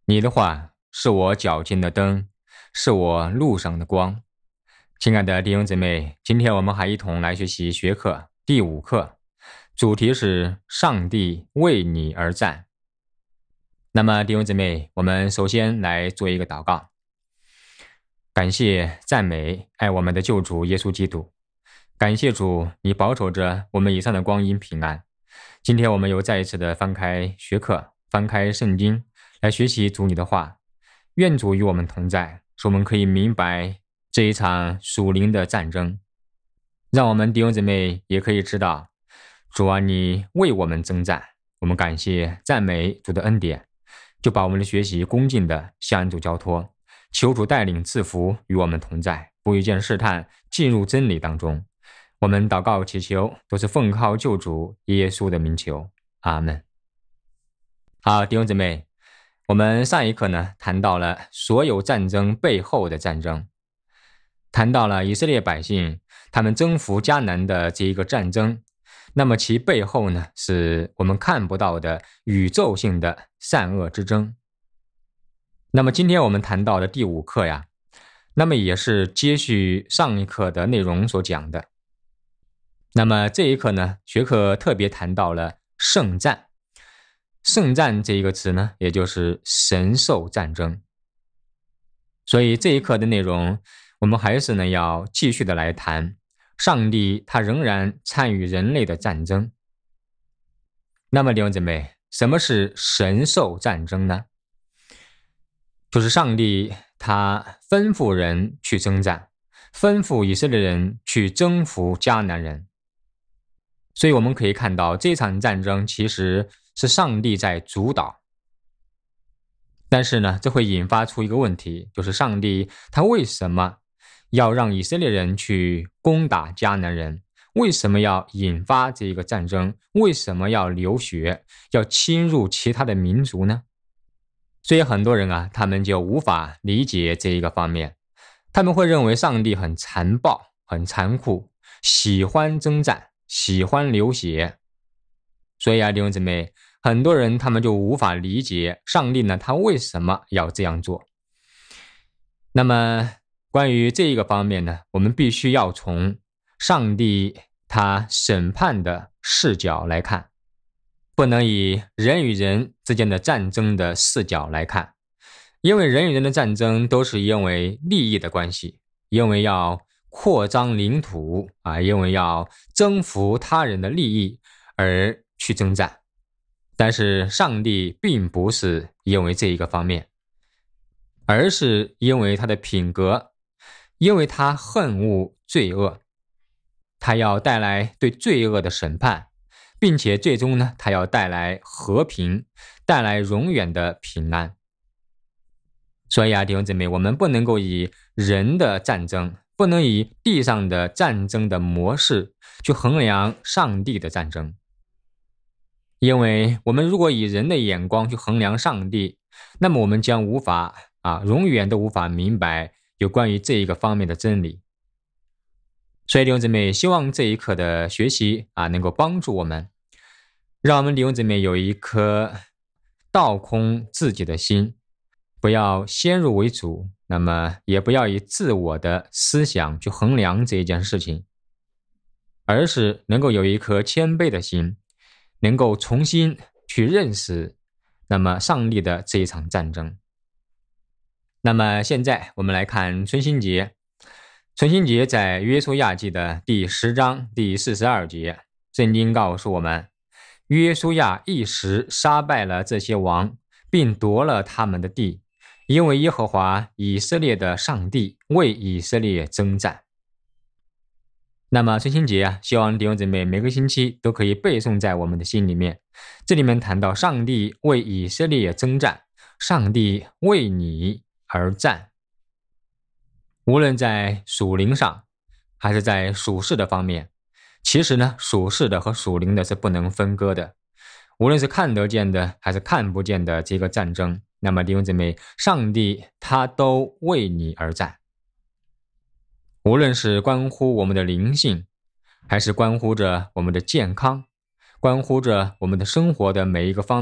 你的话是我脚前的灯，是我路上的光。亲爱的弟兄姊妹，今天我们还一同来学习学课第5课，主题是上帝为你而战。那么弟兄姊妹，我们首先来做一个祷告。感谢赞美爱我们的救主耶稣基督，感谢主，你保守着我们以上的光阴平安。今天我们又再一次的翻开学课，翻开圣经来学习主你的话。愿主与我们同在，使我们可以明白这一场属灵的战争，让我们弟兄姊妹也可以知道，主啊，你为我们征战。我们感谢赞美主的恩典，就把我们的学习恭敬的向主交托，求主带领赐福与我们同在，不遇见试探，进入真理当中。我们祷告祈求都是奉靠救主耶稣的名求，阿们。好，弟兄姊妹，我们上一课呢谈到了所有战争背后的战争，谈到了以色列百姓他们征服迦南的这一个战争，那么其背后呢是我们看不到的宇宙性的善恶之争。那么今天我们谈到的第5课呀，那么也是接续上一课的内容所讲的。那么这一课呢，学课特别谈到了圣战。圣战这一个词呢，也就是神兽战争。所以这一课的内容，我们还是呢要继续的来谈上帝他仍然参与人类的战争。那么弟兄姊妹，什么是神兽战争呢？就是上帝他吩咐人去征战，吩咐以色列人去征服迦南人。所以我们可以看到，这场战争其实是上帝在主导。但是呢，这会引发出一个问题，就是上帝他为什么要让以色列人去攻打迦南人？为什么要引发这个战争？为什么要流血，要侵入其他的民族呢？所以很多人啊，他们就无法理解这一个方面，他们会认为上帝很残暴、很残酷，喜欢征战，喜欢流血。所以啊，弟兄姊妹，很多人他们就无法理解上帝呢，他为什么要这样做。那么关于这一个方面呢，我们必须要从上帝他审判的视角来看，不能以人与人之间的战争的视角来看。因为人与人的战争都是因为利益的关系，因为要扩张领土因为要征服他人的利益而去征战。但是上帝并不是因为这一个方面，而是因为他的品格，因为他恨恶罪恶，他要带来对罪恶的审判，并且最终呢，他要带来和平，带来永远的平安。所以弟兄姊妹，我们不能够以人的战争，不能以地上的战争的模式去衡量上帝的战争。因为我们如果以人的眼光去衡量上帝，那么我们将无法永远都无法明白有关于这一个方面的真理。所以弟兄姊妹，希望这一课的学习能够帮助我们，让我们弟兄姊妹有一颗倒空自己的心，不要先入为主，那么也不要以自我的思想去衡量这一件事情，而是能够有一颗谦卑的心，能够重新去认识那么上帝的这一场战争。那么现在我们来看存心节。存心节在约书亚记的第10章第42节，圣经告诉我们，约书亚一时杀败了这些王，并夺了他们的地，因为耶和华以色列的上帝为以色列征战。那么存心节希望弟兄姊妹每个星期都可以背诵在我们的心里面。这里面谈到上帝为以色列征战，上帝为你而战。无论在属灵上还是在属世的方面，其实呢，属世的和属灵的是不能分割的。无论是看得见的还是看不见的这个战争，那么弟兄姊妹，上帝他都为你而战。无论是关乎我们的灵性，还是关乎着我们的健康，关乎着我们的生活的每一个方面，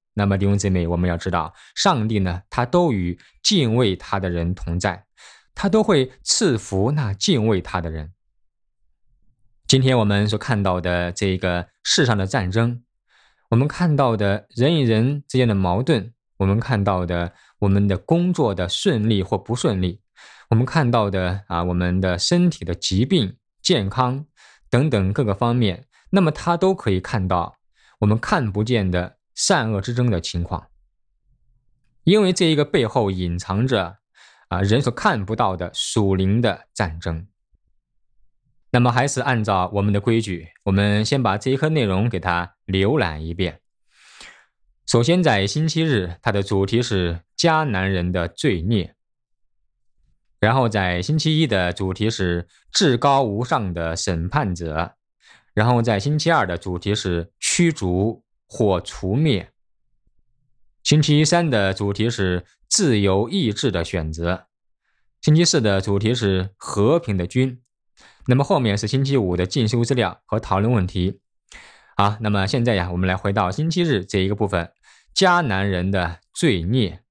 那么弟兄姊妹，我们要知道，上帝呢，他都与敬畏他的人同在，他都会赐福那敬畏他的人。今天我们所看到的这个世上的战争，我们看到的人与人之间的矛盾，我们看到的我们的工作的顺利或不顺利，我们看到的我们的身体的疾病、健康等等各个方面，那么他都可以看到我们看不见的善恶之争的情况。因为这一个背后隐藏着人所看不到的属灵的战争。那么还是按照我们的规矩，我们先把这一课内容给它浏览一遍。首先在星期日，它的主题是迦南人的罪孽。然后在星期一的主题是至高无上的审判者。然后在星期二的主题是驱逐或除灭。星期三的主题是自由意志的选择。星期四的主题是和平的君。那么后面是星期五的进修资料和讨论问题。好，那么现在我们来回到星期日这一个部分，迦南人的罪孽。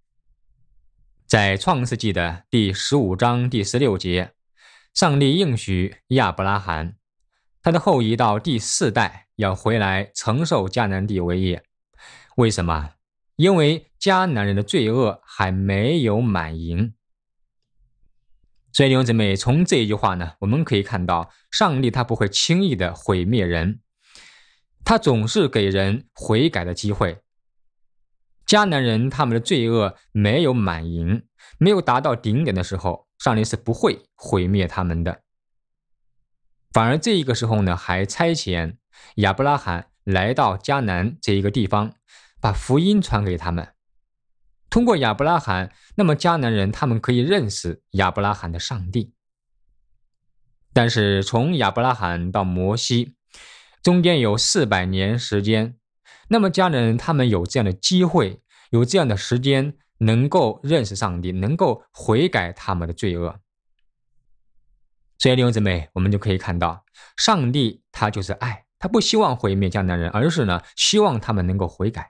在创世纪的第15章第16节，上帝应许亚伯拉罕，他的后裔到第4代要回来承受迦南地为业。为什么？因为迦南人的罪恶还没有满盈。所以弟兄姊妹，从这一句话呢，我们可以看到上帝他不会轻易的毁灭人，他总是给人悔改的机会。迦南人他们的罪恶没有满盈，没有达到顶点的时候，上帝是不会毁灭他们的。反而这个时候呢，还差遣亚伯拉罕来到迦南这一个地方，把福音传给他们。通过亚伯拉罕，那么迦南人他们可以认识亚伯拉罕的上帝。但是从亚伯拉罕到摩西中间有400年时间，那么迦南人他们有这样的机会，有这样的时间能够认识上帝，能够悔改他们的罪恶。所以弟兄姊妹，我们就可以看到上帝他就是爱，他不希望毁灭迦南人，而是呢希望他们能够悔改。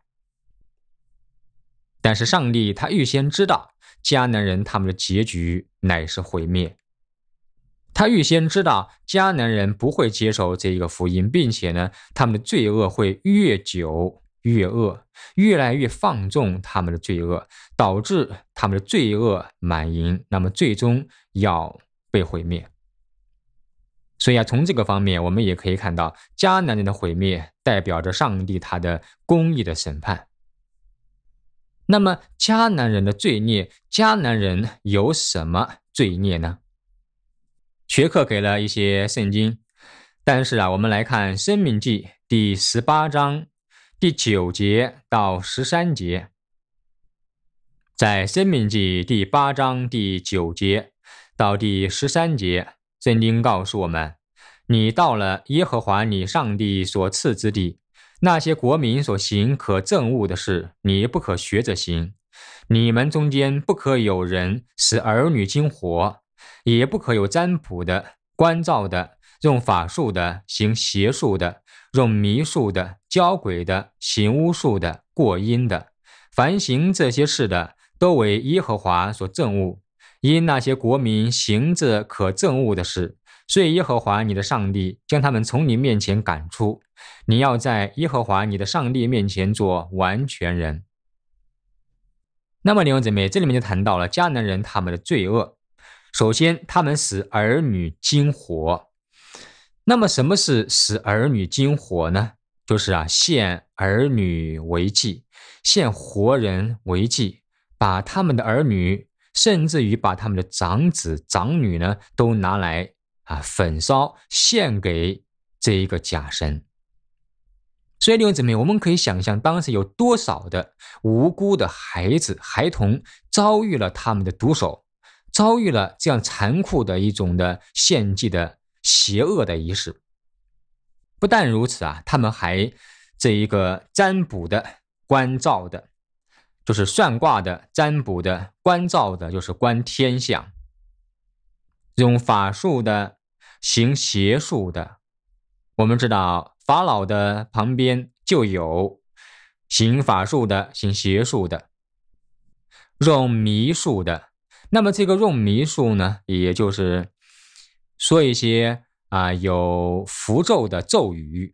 但是上帝他预先知道迦南人他们的结局乃是毁灭，他预先知道迦南人不会接受这一个福音，并且呢他们的罪恶会越久越恶，越来越放纵他们的罪恶，导致他们的罪恶满盈，那么最终要被毁灭。所以从这个方面我们也可以看到迦南人的毁灭代表着上帝他的公义的审判。那么迦南人的罪孽，迦南人有什么罪孽呢？学课给了一些圣经，但是我们来看申命记第18章第9节到13节。在申命记第8章第9节到第13节，圣经告诉我们，你到了耶和华你上帝所赐之地，那些国民所行可憎恶的事，你不可学着行。你们中间不可有人使儿女经火，也不可有占卜的、观照的、用法术的、行邪术的、用迷术的、交鬼的、行巫术的、过阴的。凡行这些事的，都为耶和华所憎恶。因那些国民行这可憎恶的事，所以耶和华你的上帝将他们从你面前赶出。你要在耶和华你的上帝面前做完全人。那么弟兄姊妹，这里面就谈到了迦南人他们的罪恶。首先他们使儿女经火。那么什么是使儿女经火呢？就是献儿女为祭，献活人为祭，把他们的儿女甚至于把他们的长子长女呢都拿来焚烧献给这一个假神。所以弟兄姊妹，我们可以想象当时有多少的无辜的孩子孩童遭遇了他们的毒手，遭遇了这样残酷的一种的献祭的邪恶的仪式。不但如此他们还这一个占卜的观照的，就是算卦的，占卜的，观照的就是观天象，用法术的，行邪术的。我们知道法老的旁边就有行法术的，行邪术的，用迷术的。那么这个用迷术呢，也就是说一些有符咒的咒语，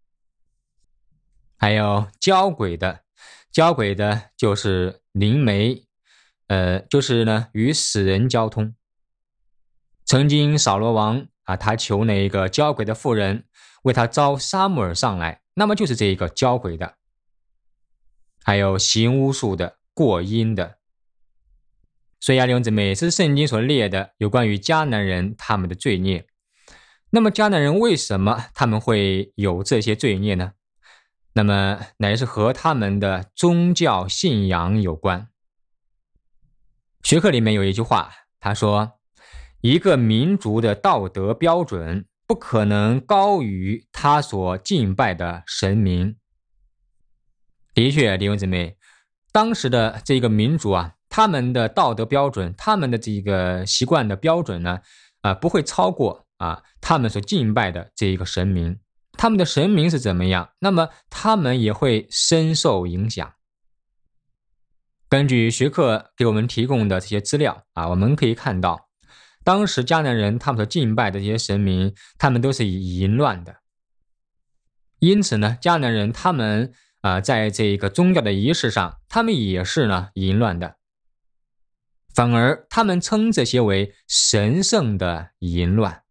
还有交鬼的。交鬼的就是灵媒，就是呢与死人交通。曾经扫罗王他求那个交鬼的妇人为他招撒母耳上来，那么就是这一个交鬼的。还有行巫术的，过阴的。所以弟兄姊妹，这是圣经所列的有关于迦南人他们的罪孽。那么迦南人为什么他们会有这些罪孽呢？那么乃是和他们的宗教信仰有关。学课里面有一句话，他说一个民族的道德标准不可能高于他所敬拜的神明。的确，弟兄姊妹，当时的这个民族他们的道德标准，他们的这个习惯的标准呢，不会超过他们所敬拜的这一个神明。他们的神明是怎么样，那么他们也会深受影响。根据学课给我们提供的这些资料我们可以看到，当时迦南人他们所敬拜的这些神明，他们都是以淫乱的。因此呢，迦南人他们在这个宗教的仪式上，他们也是呢淫乱的，反而他们称这些为神圣的淫乱。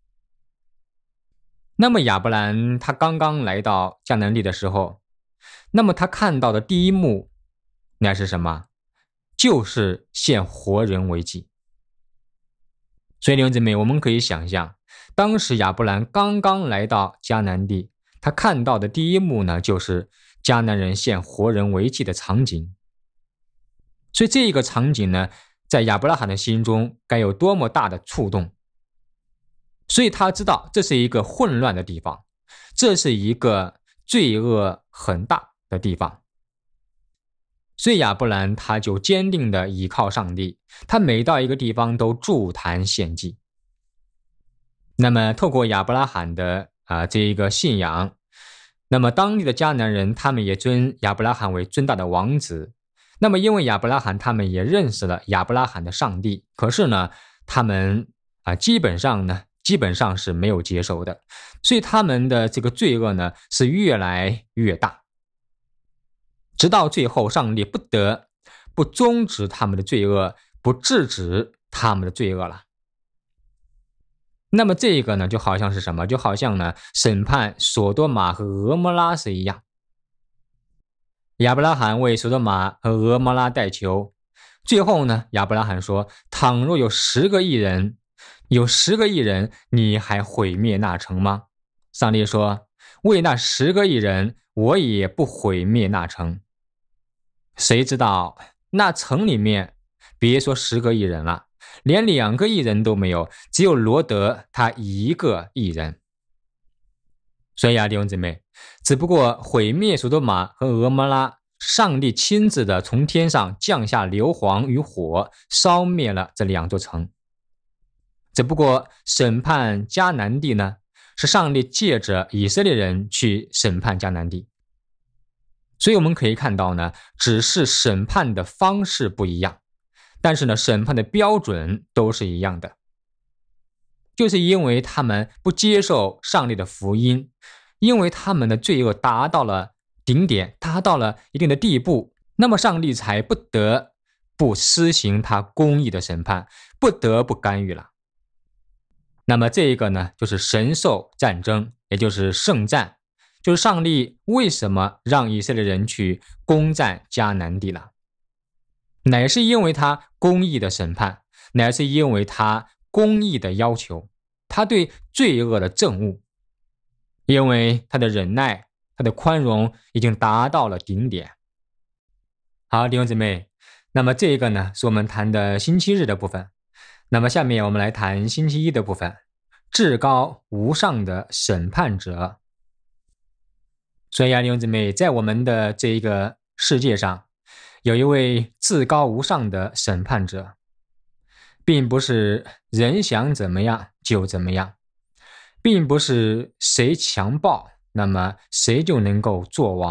那么亚伯兰他刚刚来到迦南地的时候，那么他看到的第一幕那是什么？就是献活人为祭。所以弟兄姊妹，我们可以想象，当时亚伯兰刚刚来到迦南地，他看到的第一幕呢，就是迦南人献活人为祭的场景。所以这个场景呢，在亚伯拉罕的心中该有多么大的触动。所以他知道这是一个混乱的地方，这是一个罪恶很大的地方。所以亚伯兰他就坚定的倚靠上帝，他每到一个地方都筑坛献祭。那么透过亚伯拉罕的这一个信仰，那么当地的迦南人他们也尊亚伯拉罕为尊大的王子。那么因为亚伯拉罕他们也认识了亚伯拉罕的上帝，可是呢他们基本上是没有接受的，所以他们的这个罪恶呢是越来越大，直到最后上帝不得不终止他们的罪恶，不制止他们的罪恶了。那么这个呢就好像是什么？就好像呢审判索多玛和俄摩拉是一样。亚伯拉罕为索多玛和俄摩拉代求，最后呢亚伯拉罕说，倘若有10个义人，你还毁灭那城吗？上帝说，为那10个义人，我也不毁灭那城。谁知道那城里面别说10个义人了，连2个义人都没有，只有罗德他1个义人。所以弟兄姊妹，只不过毁灭索多玛和俄摩拉，上帝亲自的从天上降下硫磺与火，烧灭了这2座城。只不过审判迦南地呢，是上帝借着以色列人去审判迦南地。所以我们可以看到呢，只是审判的方式不一样，但是呢审判的标准都是一样的。就是因为他们不接受上帝的福音，因为他们的罪恶达到了顶点，达到了一定的地步，那么上帝才不得不施行他公义的审判，不得不干预了。那么这个呢就是神授战争，也就是圣战，就是上帝为什么让以色列人去攻占迦南地了，乃是因为他公义的审判，乃是因为他公义的要求，他对罪恶的憎恶，因为他的忍耐，他的宽容已经达到了顶点。好，弟兄姊妹，那么这个呢是我们谈的星期日的部分。那么下面我们来谈星期一的部分，至高无上的审判者。所以弟兄姊妹，在我们的这一个世界上，有一位至高无上的审判者，并不是人想怎么样就怎么样，并不是谁强暴那么谁就能够做王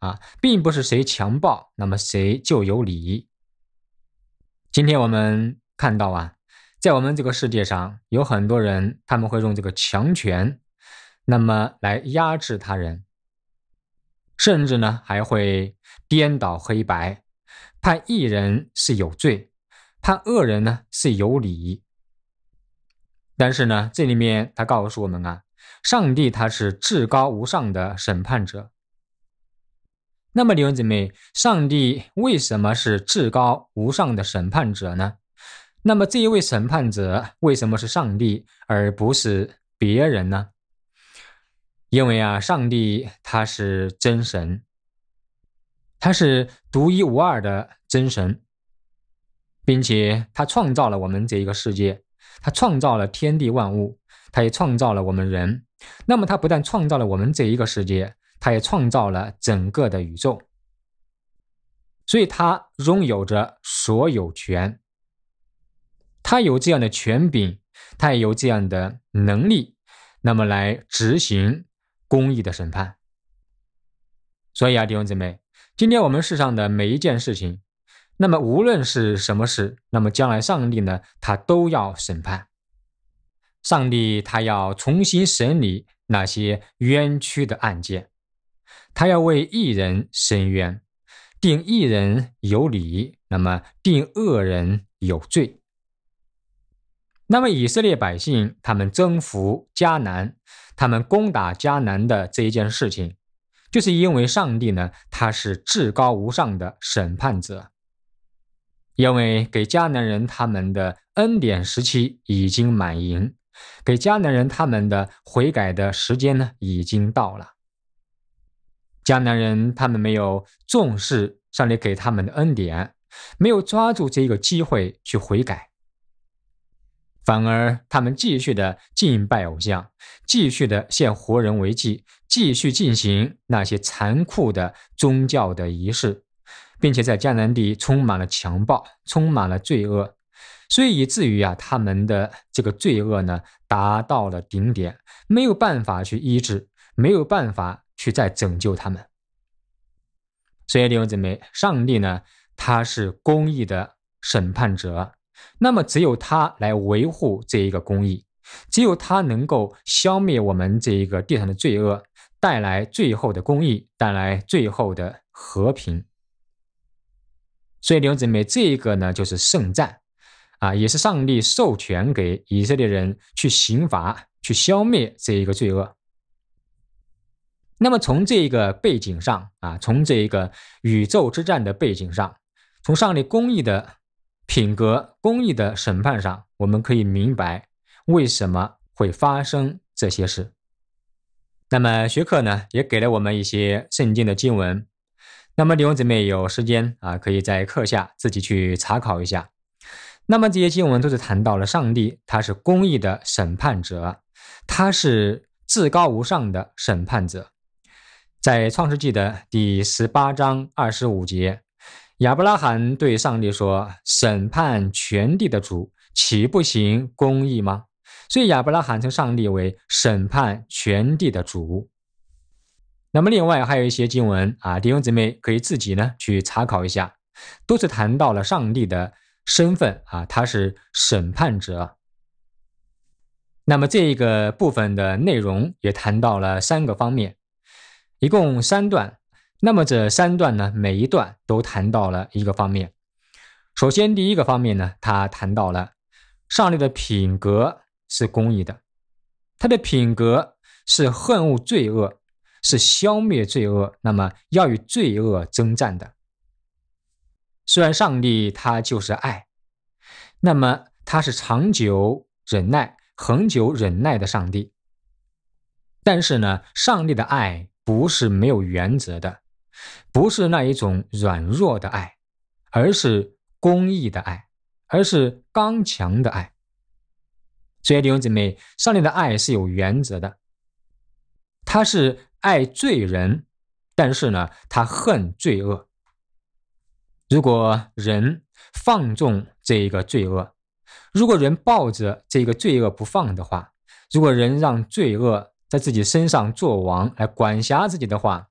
并不是谁强暴，那么谁就有理。今天我们看到在我们这个世界上有很多人，他们会用这个强权，那么来压制他人，甚至呢还会颠倒黑白，判义人是有罪，判恶人呢是有理。但是呢，这里面他告诉我们上帝他是至高无上的审判者。那么弟兄姊妹，上帝为什么是至高无上的审判者呢？那么这一位审判者为什么是上帝而不是别人呢？因为上帝他是真神，他是独一无二的真神，并且他创造了我们这一个世界，他创造了天地万物，他也创造了我们人。那么他不但创造了我们这一个世界，他也创造了整个的宇宙，所以他拥有着所有权，他有这样的权柄，他也有这样的能力，那么来执行公义的审判。所以弟兄姊妹，今天我们世上的每一件事情，那么无论是什么事，那么将来上帝呢，他都要审判。上帝他要重新审理那些冤屈的案件，他要为义人伸冤，定义人有理，那么定恶人有罪。那么以色列百姓他们征服迦南，他们攻打迦南的这一件事情，就是因为上帝呢，他是至高无上的审判者。因为给迦南人他们的恩典时期已经满盈，给迦南人他们的悔改的时间呢已经到了。迦南人他们没有重视上帝给他们的恩典，没有抓住这个机会去悔改，反而他们继续的敬拜偶像，继续的献活人为祭，继续进行那些残酷的宗教的仪式，并且在迦南地充满了强暴，充满了罪恶，所以以至于他们的这个罪恶呢达到了顶点，没有办法去医治，没有办法去再拯救他们。所以弟兄姊妹，上帝呢他是公义的审判者，那么只有他来维护这一个公义，只有他能够消灭我们这一个地上的罪恶，带来最后的公义，带来最后的和平。所以弟兄姊妹，这个呢就是圣战也是上帝授权给以色列人去刑罚，去消灭这一个罪恶。那么从这个背景上从这个宇宙之战的背景上，从上帝公义的品格、公义的审判上，我们可以明白为什么会发生这些事。那么学课呢也给了我们一些圣经的经文，那么弟兄姊妹有时间可以在课下自己去查考一下。那么这些经文都是谈到了上帝他是公义的审判者，他是至高无上的审判者。在创世纪的第18章25节，亚伯拉罕对上帝说，审判全地的主岂不行公义吗？所以亚伯拉罕称上帝为审判全地的主。那么另外还有一些经文弟兄姊妹可以自己呢去查考一下，都是谈到了上帝的身份他是审判者。那么这个部分的内容也谈到了3个方面，一共3段。那么这3段呢，每一段都谈到了一个方面。首先第一个方面呢，他谈到了上帝的品格是公义的，他的品格是恨恶罪恶，是消灭罪恶，那么要与罪恶征战的。虽然上帝他就是爱，那么他是长久忍耐、恒久忍耐的上帝，但是呢，上帝的爱不是没有原则的，不是那一种软弱的爱，而是公义的爱，而是刚强的爱。所以弟兄姊妹，上帝的爱是有原则的，他是爱罪人，但是呢，他恨罪恶。如果人放纵这个罪恶，如果人抱着这个罪恶不放的话，如果人让罪恶在自己身上作王来管辖自己的话，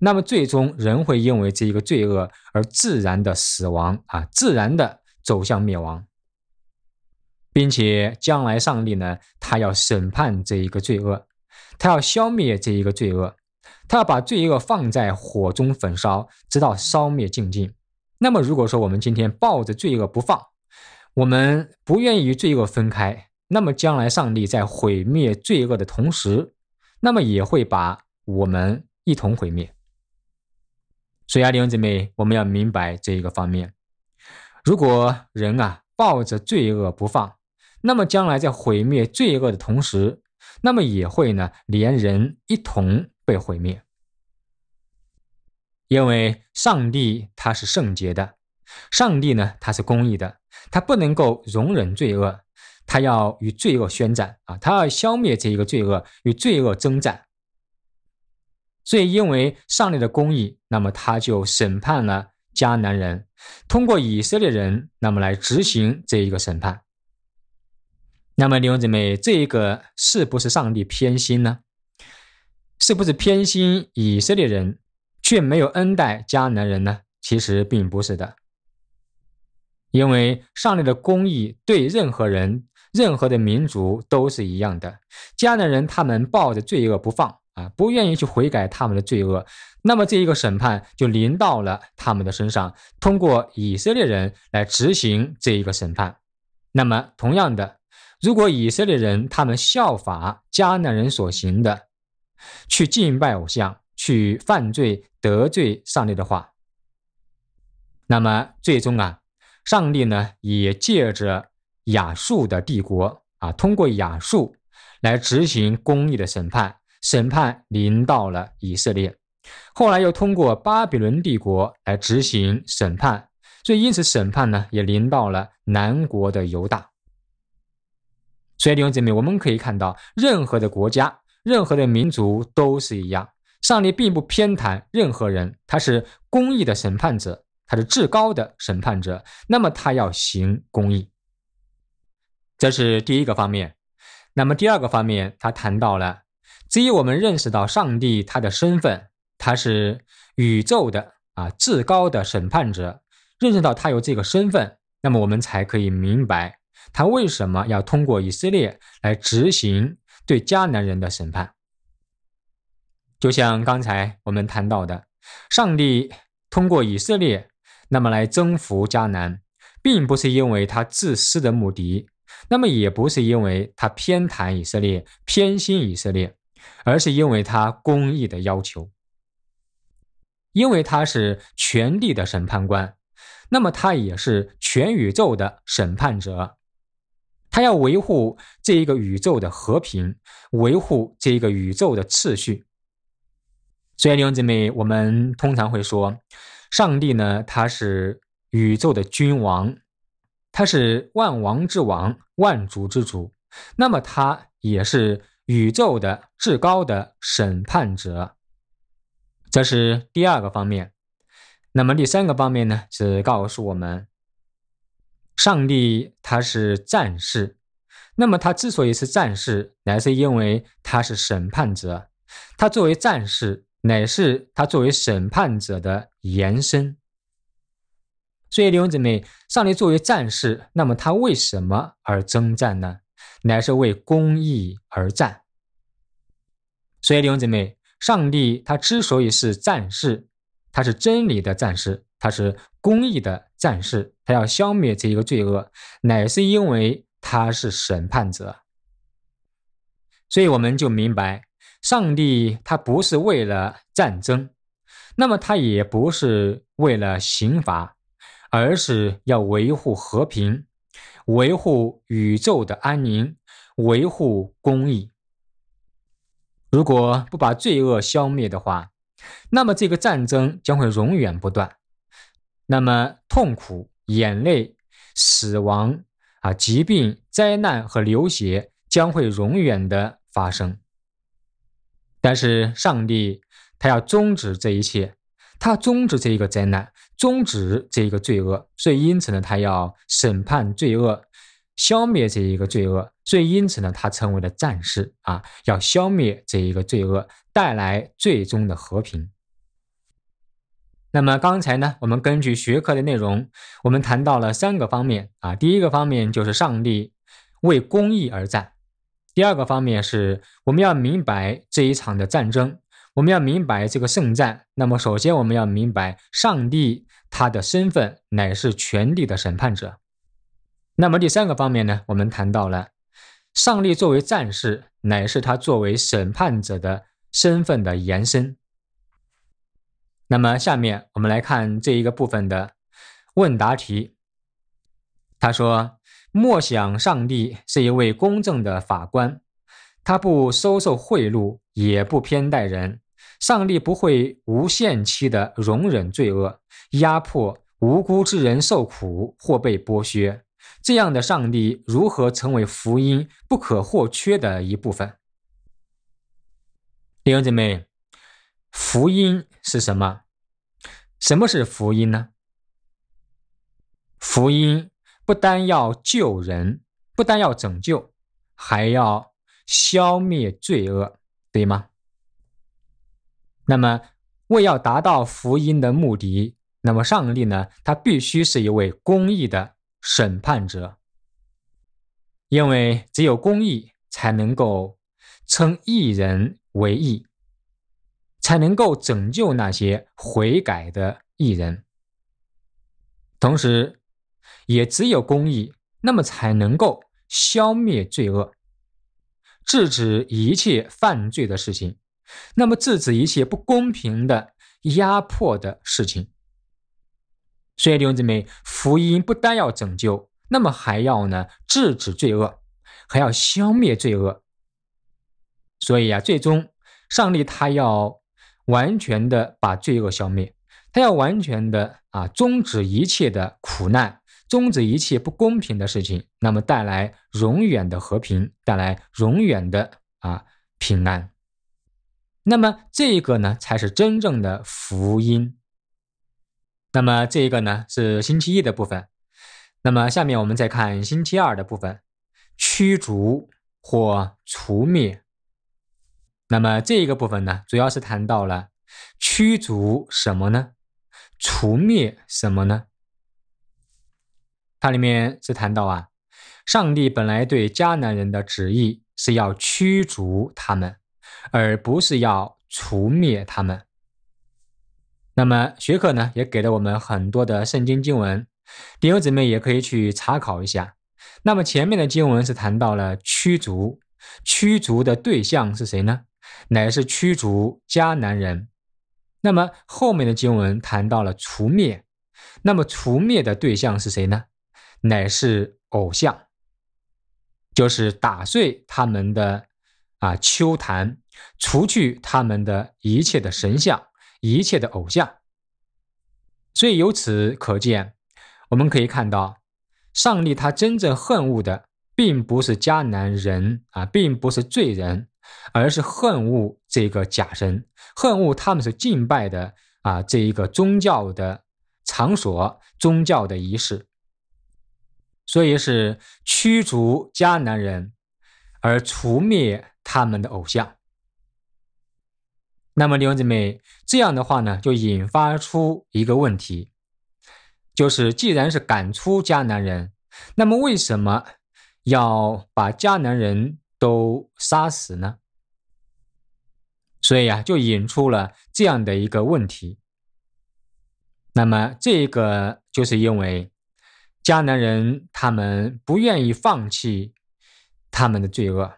那么最终人会因为这一个罪恶而自然的死亡自然的走向灭亡，并且将来上帝呢，他要审判这一个罪恶，他要消灭这一个罪恶，他要把罪恶放在火中焚烧，直到烧灭净尽。那么如果说我们今天抱着罪恶不放，我们不愿意与罪恶分开，那么将来上帝在毁灭罪恶的同时，那么也会把我们一同毁灭。所以弟兄姊妹，我们要明白这一个方面。如果人抱着罪恶不放，那么将来在毁灭罪恶的同时，那么也会呢连人一同被毁灭。因为上帝他是圣洁的，上帝呢他是公义的，他不能够容忍罪恶，他要与罪恶宣战他要消灭这一个罪恶，与罪恶征战。所以因为上帝的公义，那么他就审判了迦南人，通过以色列人那么来执行这一个审判。那么弟兄姊妹，这一个是不是上帝偏心呢？是不是偏心以色列人却没有恩待迦南人呢？其实并不是的。因为上帝的公义对任何人任何的民族都是一样的。迦南人他们抱着罪恶不放不愿意去悔改他们的罪恶，那么这一个审判就临到了他们的身上，通过以色列人来执行这一个审判。那么同样的，如果以色列人他们效法迦南人所行的，去敬拜偶像，去犯罪得罪上帝的话，那么最终上帝呢也借着亚述的帝国通过亚述来执行公义的审判，审判临到了以色列，后来又通过巴比伦帝国来执行审判，所以因此审判呢也临到了南国的犹大。所以弟兄姊妹，我们可以看到任何的国家任何的民族都是一样，上帝并不偏袒任何人，他是公义的审判者，他是至高的审判者，那么他要行公义。这是第一个方面。那么第二个方面，他谈到了只有我们认识到上帝他的身份，他是宇宙的至高的审判者，认识到他有这个身份，那么我们才可以明白他为什么要通过以色列来执行对迦南人的审判。就像刚才我们谈到的，上帝通过以色列那么来征服迦南，并不是因为他自私的目的，那么也不是因为他偏袒以色列偏心以色列，而是因为他公义的要求。因为他是全地的审判官，那么他也是全宇宙的审判者，他要维护这一个宇宙的和平，维护这一个宇宙的秩序。所以弟兄姊妹，我们通常会说上帝呢他是宇宙的君王，他是万王之王，万主之主，那么他也是宇宙的至高的审判者。这是第二个方面。那么第三个方面呢，是告诉我们上帝他是战士，那么他之所以是战士，乃是因为他是审判者，他作为战士乃是他作为审判者的延伸。所以弟兄姊妹，上帝作为战士，那么他为什么而征战呢？乃是为公义而战。所以弟兄姊妹，上帝他之所以是战士，他是真理的战士，他是公义的战士，他要消灭这一个罪恶，乃是因为他是审判者。所以我们就明白，上帝他不是为了战争，那么他也不是为了刑罚，而是要维护和平，维护宇宙的安宁，维护公义。如果不把罪恶消灭的话，那么这个战争将会永远不断，那么痛苦、眼泪、死亡疾病、灾难和流血将会永远的发生。但是上帝他要终止这一切，他要终止这一个灾难，终止这一个罪恶，所以因此呢，他要审判罪恶，消灭这一个罪恶，所以因此呢，他成为了战士要消灭这一个罪恶，带来最终的和平。 那么刚才呢，我们根据学科的内容，我们谈到了3个方面啊。第一个方面就是上帝为公义而战，第二个方面是我们要明白这一场的战争，我们要明白这个圣战。那么首先我们要明白上帝他的身份乃是全地的审判者。那么第3个方面呢，我们谈到了上帝作为战士，乃是他作为审判者的身份的延伸。那么下面我们来看这一个部分的问答题。他说，默想上帝是一位公正的法官，他不收受贿赂，也不偏待人。上帝不会无限期的容忍罪恶，压迫无辜之人受苦或被剥削。这样的上帝如何成为福音不可或缺的一部分？弟兄姊妹，福音是什么？什么是福音呢？福音不单要救人，不单要拯救，还要消灭罪恶，对吗？那么为要达到福音的目的，那么上帝呢，他必须是一位公义的审判者，因为只有公义才能够称义人为义，才能够拯救那些悔改的义人。同时也只有公义，那么才能够消灭罪恶，制止一切犯罪的事情，那么制止一切不公平的压迫的事情。所以弟兄姊妹，福音不单要拯救，那么还要呢制止罪恶，还要消灭罪恶。所以最终上帝他要完全的把罪恶消灭，他要完全的终止一切的苦难，终止一切不公平的事情，那么带来永远的和平，带来永远的平安。那么这个呢才是真正的福音。那么这个呢是星期一的部分。那么下面我们再看星期二的部分，驱逐或除灭。那么这个部分呢，主要是谈到了驱逐什么呢？除灭什么呢？它里面是谈到上帝本来对迦南人的旨意是要驱逐他们，而不是要除灭他们。那么学科呢也给了我们很多的圣经经文，弟兄姊妹也可以去查考一下。那么前面的经文是谈到了驱逐，驱逐的对象是谁呢？乃是驱逐迦南人。那么后面的经文谈到了除灭，那么除灭的对象是谁呢？乃是偶像，就是打碎他们的丘坛，除去他们的一切的神像，一切的偶像。所以由此可见，我们可以看到上帝他真正恨恶的并不是迦南人并不是罪人，而是恨恶这个假神，恨恶他们所敬拜的这一个宗教的场所，宗教的仪式。所以是驱逐迦南人，而除灭他们的偶像。那么弟兄姊妹，这样的话呢，就引发出一个问题，就是既然是赶出迦南人，那么为什么要把迦南人都杀死呢？所以就引出了这样的一个问题。那么这个就是因为迦南人他们不愿意放弃他们的罪恶，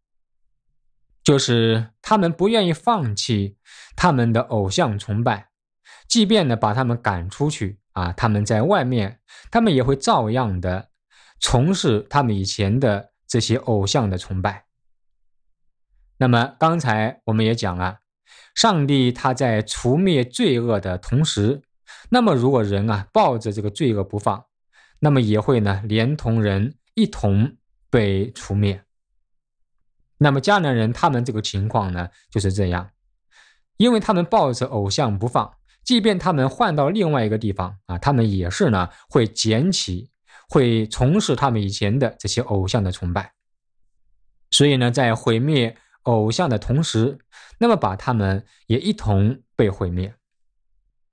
就是他们不愿意放弃他们的偶像崇拜，即便呢把他们赶出去他们在外面，他们也会照样的从事他们以前的这些偶像的崇拜。那么刚才我们也讲了，上帝他在除灭罪恶的同时，那么如果人抱着这个罪恶不放，那么也会呢连同人一同被除灭。那么迦南人他们这个情况呢就是这样，因为他们抱着偶像不放，即便他们换到另外一个地方他们也是呢会捡起，会从事他们以前的这些偶像的崇拜。所以呢在毁灭偶像的同时，那么把他们也一同被毁灭。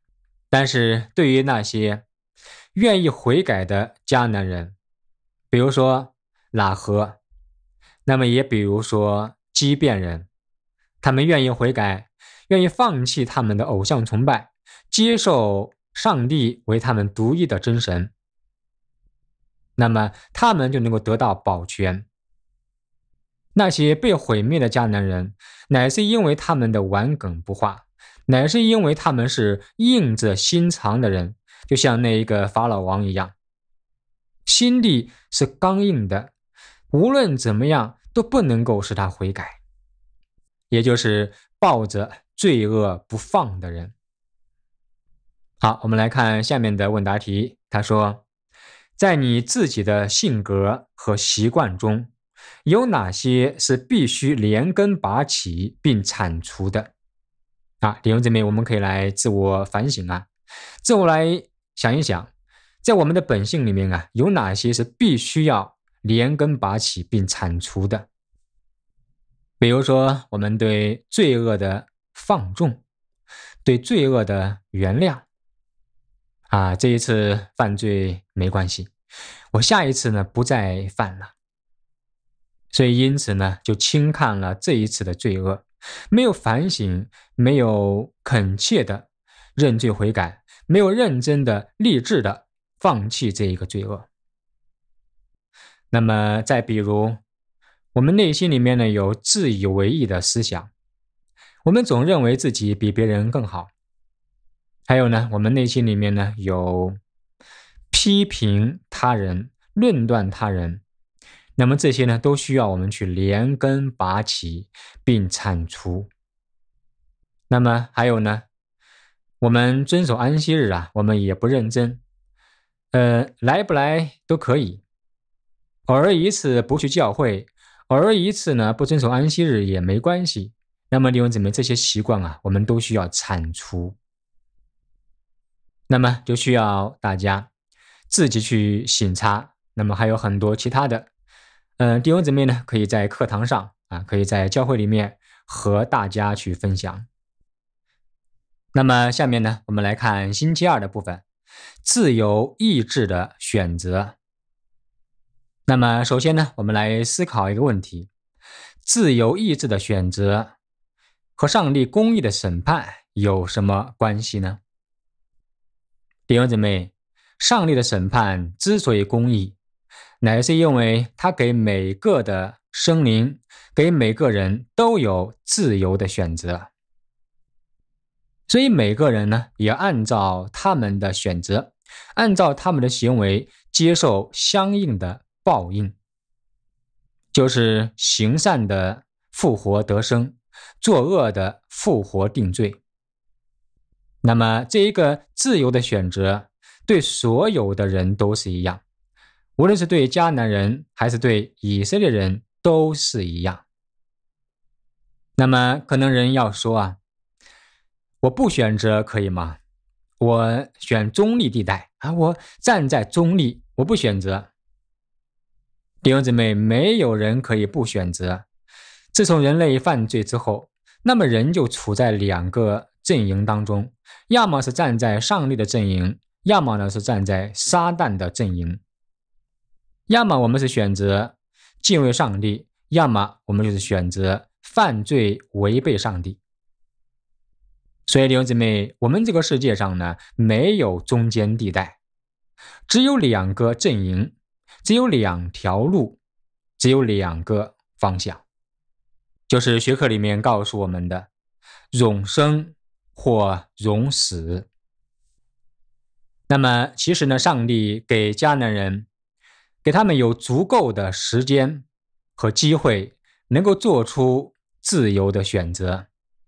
但是对于那些愿意悔改的迦南人，比如说喇合，那么也比如说基遍人，他们愿意悔改，愿意放弃他们的偶像崇拜，接受上帝为他们独一的真神，那么他们就能够得到保全。那些被毁灭的迦南人，乃是因为他们的顽梗不化，乃是因为他们是硬着心肠的人，就像那一个法老王一样，心地是刚硬的，无论怎么样都不能够使他悔改，也就是抱着罪恶不放的人。好，我们来看下面的问答题。他说，在你自己的性格和习惯中，有哪些是必须连根拔起并铲除的？弟兄姊妹，我们可以来自我反省自我来想一想，在我们的本性里面有哪些是必须要连根拔起并铲除的？比如说，我们对罪恶的放纵，对罪恶的原谅。这一次犯罪没关系，我下一次呢不再犯了。所以因此呢，就轻看了这一次的罪恶，没有反省，没有恳切的认罪悔改，没有认真的立志的放弃这一个罪恶。那么再比如，我们内心里面呢有自以为意的思想，我们总认为自己比别人更好。还有呢，我们内心里面呢有批评他人，论断他人，那么这些呢都需要我们去连根拔起并铲除。那么还有呢，我们遵守安息日我们也不认真，来不来都可以，偶尔一次不去教会，偶尔一次呢不遵守安息日也没关系。那么弟兄姊妹，这些习惯我们都需要铲除。那么就需要大家自己去省察。那么还有很多其他的弟兄姊妹呢，可以在课堂上可以在教会里面和大家去分享。那么下面呢，我们来看星期二的部分，自由意志的选择。那么首先呢，我们来思考一个问题，自由意志的选择和上帝公义的审判有什么关系呢？弟兄姊妹，上帝的审判之所以公义，乃是因为他给每个的生灵，给每个人都有自由的选择。所以每个人呢，也按照他们的选择，按照他们的行为，接受相应的报应，就是行善的复活得生，作恶的复活定罪。那么这一个自由的选择对所有的人都是一样，无论是对迦南人还是对以色列人都是一样。那么可能人要说我不选择可以吗？我选中立地带我站在中立，我不选择。弟兄姊妹，没有人可以不选择。自从人类犯罪之后，那么人就处在两个阵营当中，要么是站在上帝的阵营，要么呢是站在撒旦的阵营。要么我们是选择敬畏上帝，要么我们就是选择犯罪违背上帝。所以弟兄姊妹，我们这个世界上呢，没有中间地带，只有两个阵营，只有两条路，只有两个方向，就是学科里面告诉我们的永生或永死。那么其实呢，上帝给迦南人，给他们有足够的时间和机会，能够做出自由的选择。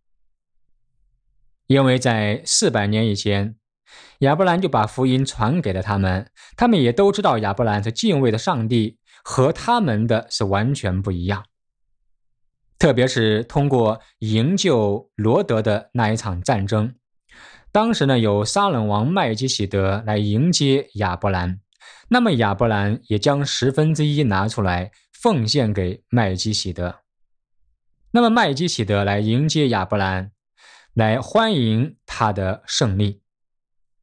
因为在400年以前，亚伯兰就把福音传给了他们，他们也都知道亚伯兰是敬畏的上帝，和他们的是完全不一样。特别是通过营救罗德的那一场战争，当时呢有撒冷王麦基洗德来迎接亚伯兰，那么亚伯兰也将1/10拿出来奉献给麦基洗德，那么麦基洗德来迎接亚伯兰，来欢迎他的胜利。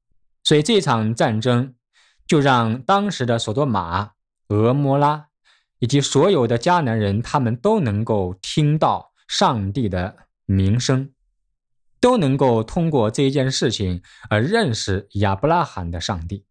所以这场战争就让当时的索多玛、俄摩拉以及所有的迦南人，他们都能够听到上帝的名声，都能够通过这一件事情而认识亚伯拉罕的上帝。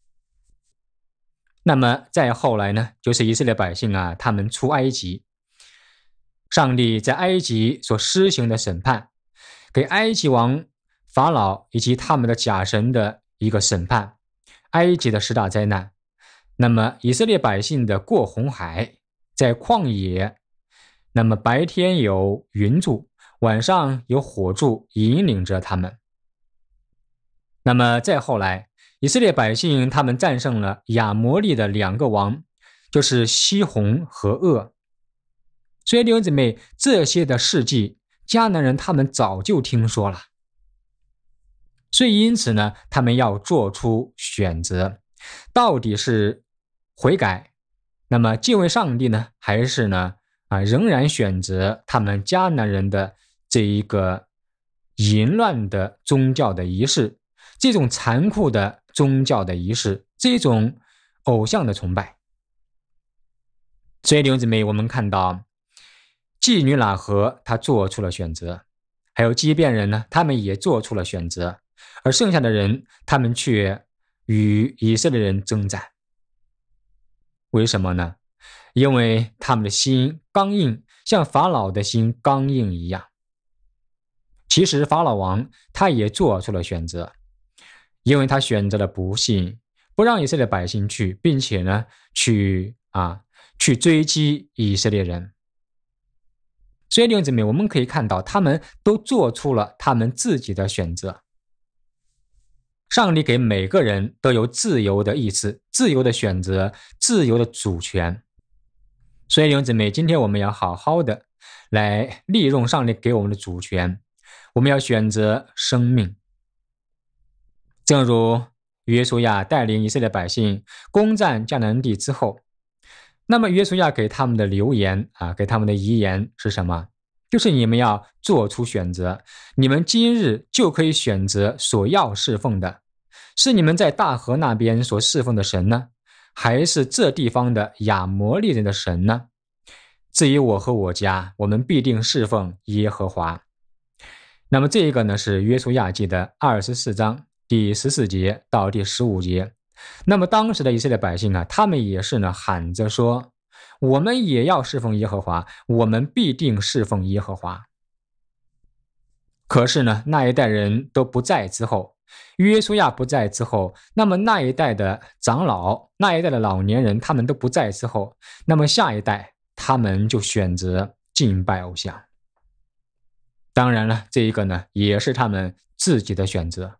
那么再后来呢，就是以色列百姓他们出埃及，上帝在埃及所施行的审判，给埃及王法老以及他们的假神的一个审判，埃及的10大灾难。那么以色列百姓的过红海，在旷野，那么白天有云柱，晚上有火柱引领着他们。那么再后来，以色列百姓他们战胜了亚摩利的2个王，就是西宏和噩。所以弟兄姊妹，这些的事迹，迦南人他们早就听说了。所以因此呢，他们要做出选择，到底是悔改，那么敬畏上帝呢，还是呢仍然选择他们迦南人的这一个淫乱的宗教的仪式，这种残酷的宗教的仪式，这种偶像的崇拜。所以弟兄姊妹，我们看到妓女喇合她做出了选择，还有基遍人呢，他们也做出了选择，而剩下的人他们却与以色列人征战。为什么呢？因为他们的心刚硬，像法老的心刚硬一样。其实法老王他也做出了选择，因为他选择了不信，不让以色列百姓去，并且呢去追击以色列人。所以弟兄姊妹，我们可以看到他们都做出了他们自己的选择。上帝给每个人都有自由的意志，自由的选择，自由的主权。所以弟兄姊妹，今天我们要好好的来利用上帝给我们的主权，我们要选择生命。正如约书亚带领以色列百姓攻占迦南地之后，那么约书亚给他们的留言给他们的遗言是什么？就是你们要做出选择，你们今日就可以选择所要侍奉的，是你们在大河那边所侍奉的神呢，还是这地方的亚摩利人的神呢？至于我和我家，我们必定侍奉耶和华。那么这个呢，是约书亚记的24章第14节到第15节。那么当时的以色列百姓他们也是呢喊着说，我们也要侍奉耶和华，我们必定侍奉耶和华。可是呢，那一代人都不在之后，约书亚不在之后，那么那一代的长老，那一代的老年人，他们都不在之后，那么下一代他们就选择敬拜偶像。当然了，这一个呢也是他们自己的选择。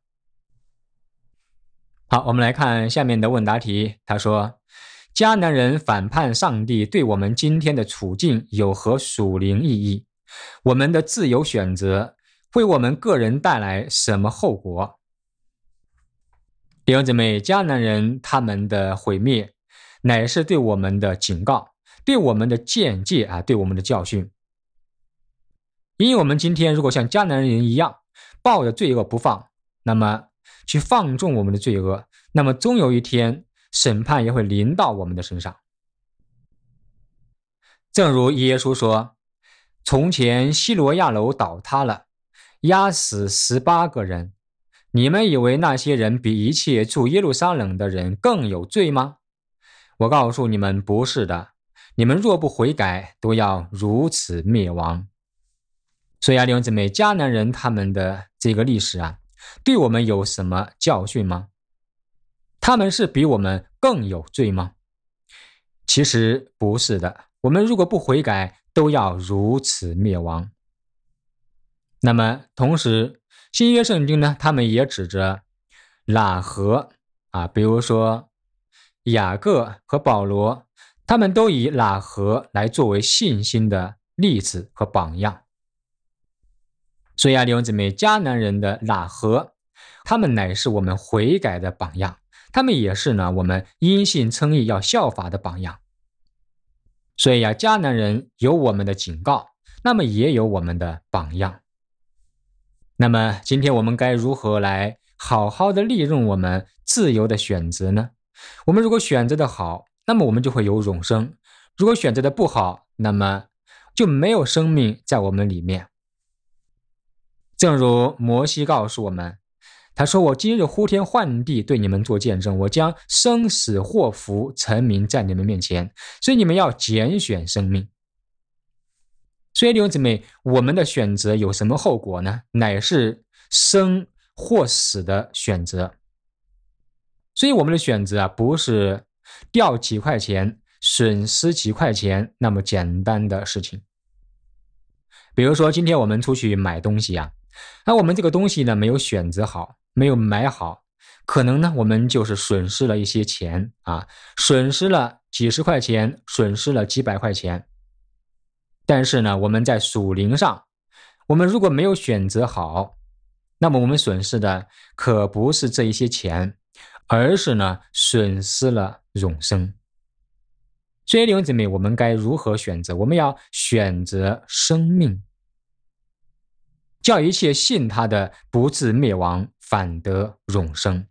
好，我们来看下面的问答题。他说，迦南人反叛上帝对我们今天的处境有何属灵意义？我们的自由选择为我们个人带来什么后果？弟兄姊妹，迦南人他们的毁灭乃是对我们的警告，对我们的鉴戒对我们的教训。因为我们今天如果像迦南人一样抱着罪恶不放，那么去放纵我们的罪恶，那么终有一天审判也会临到我们的身上。正如耶稣说，从前西罗亚楼倒塌了，压死18个人，你们以为那些人比一切住耶路撒冷的人更有罪吗？我告诉你们，不是的，你们若不悔改，都要如此灭亡。所以弟兄姊妹，迦南人他们的这个历史对我们有什么教训吗？他们是比我们更有罪吗？其实不是的，我们如果不悔改，都要如此灭亡。那么同时新约圣经呢，他们也指着喇合比如说雅各和保罗，他们都以喇合来作为信心的例子和榜样。所以弟兄姊妹，迦南人的喇合，他们乃是我们悔改的榜样，他们也是呢我们因信称义要效法的榜样。所以迦南人有我们的警告，那么也有我们的榜样。那么今天我们该如何来好好的利用我们自由的选择呢？我们如果选择的好，那么我们就会有永生；如果选择的不好，那么就没有生命在我们里面。正如摩西告诉我们，他说：“我今日呼天唤地对你们做见证，我将生死祸福陈明在你们面前，所以你们要拣选生命。”所以弟兄姊妹，我们的选择有什么后果呢？乃是生或死的选择。所以我们的选择不是掉几块钱损失几块钱那么简单的事情。比如说今天我们出去买东西那我们这个东西呢没有选择好，没有买好，可能呢我们就是损失了一些钱损失了几十块钱，损失了几百块钱。但是呢我们在属灵上，我们如果没有选择好，那么我们损失的可不是这一些钱，而是呢损失了永生。所以弟兄姊妹，我们该如何选择？我们要选择生命，叫一切信他的不至灭亡，反得永生。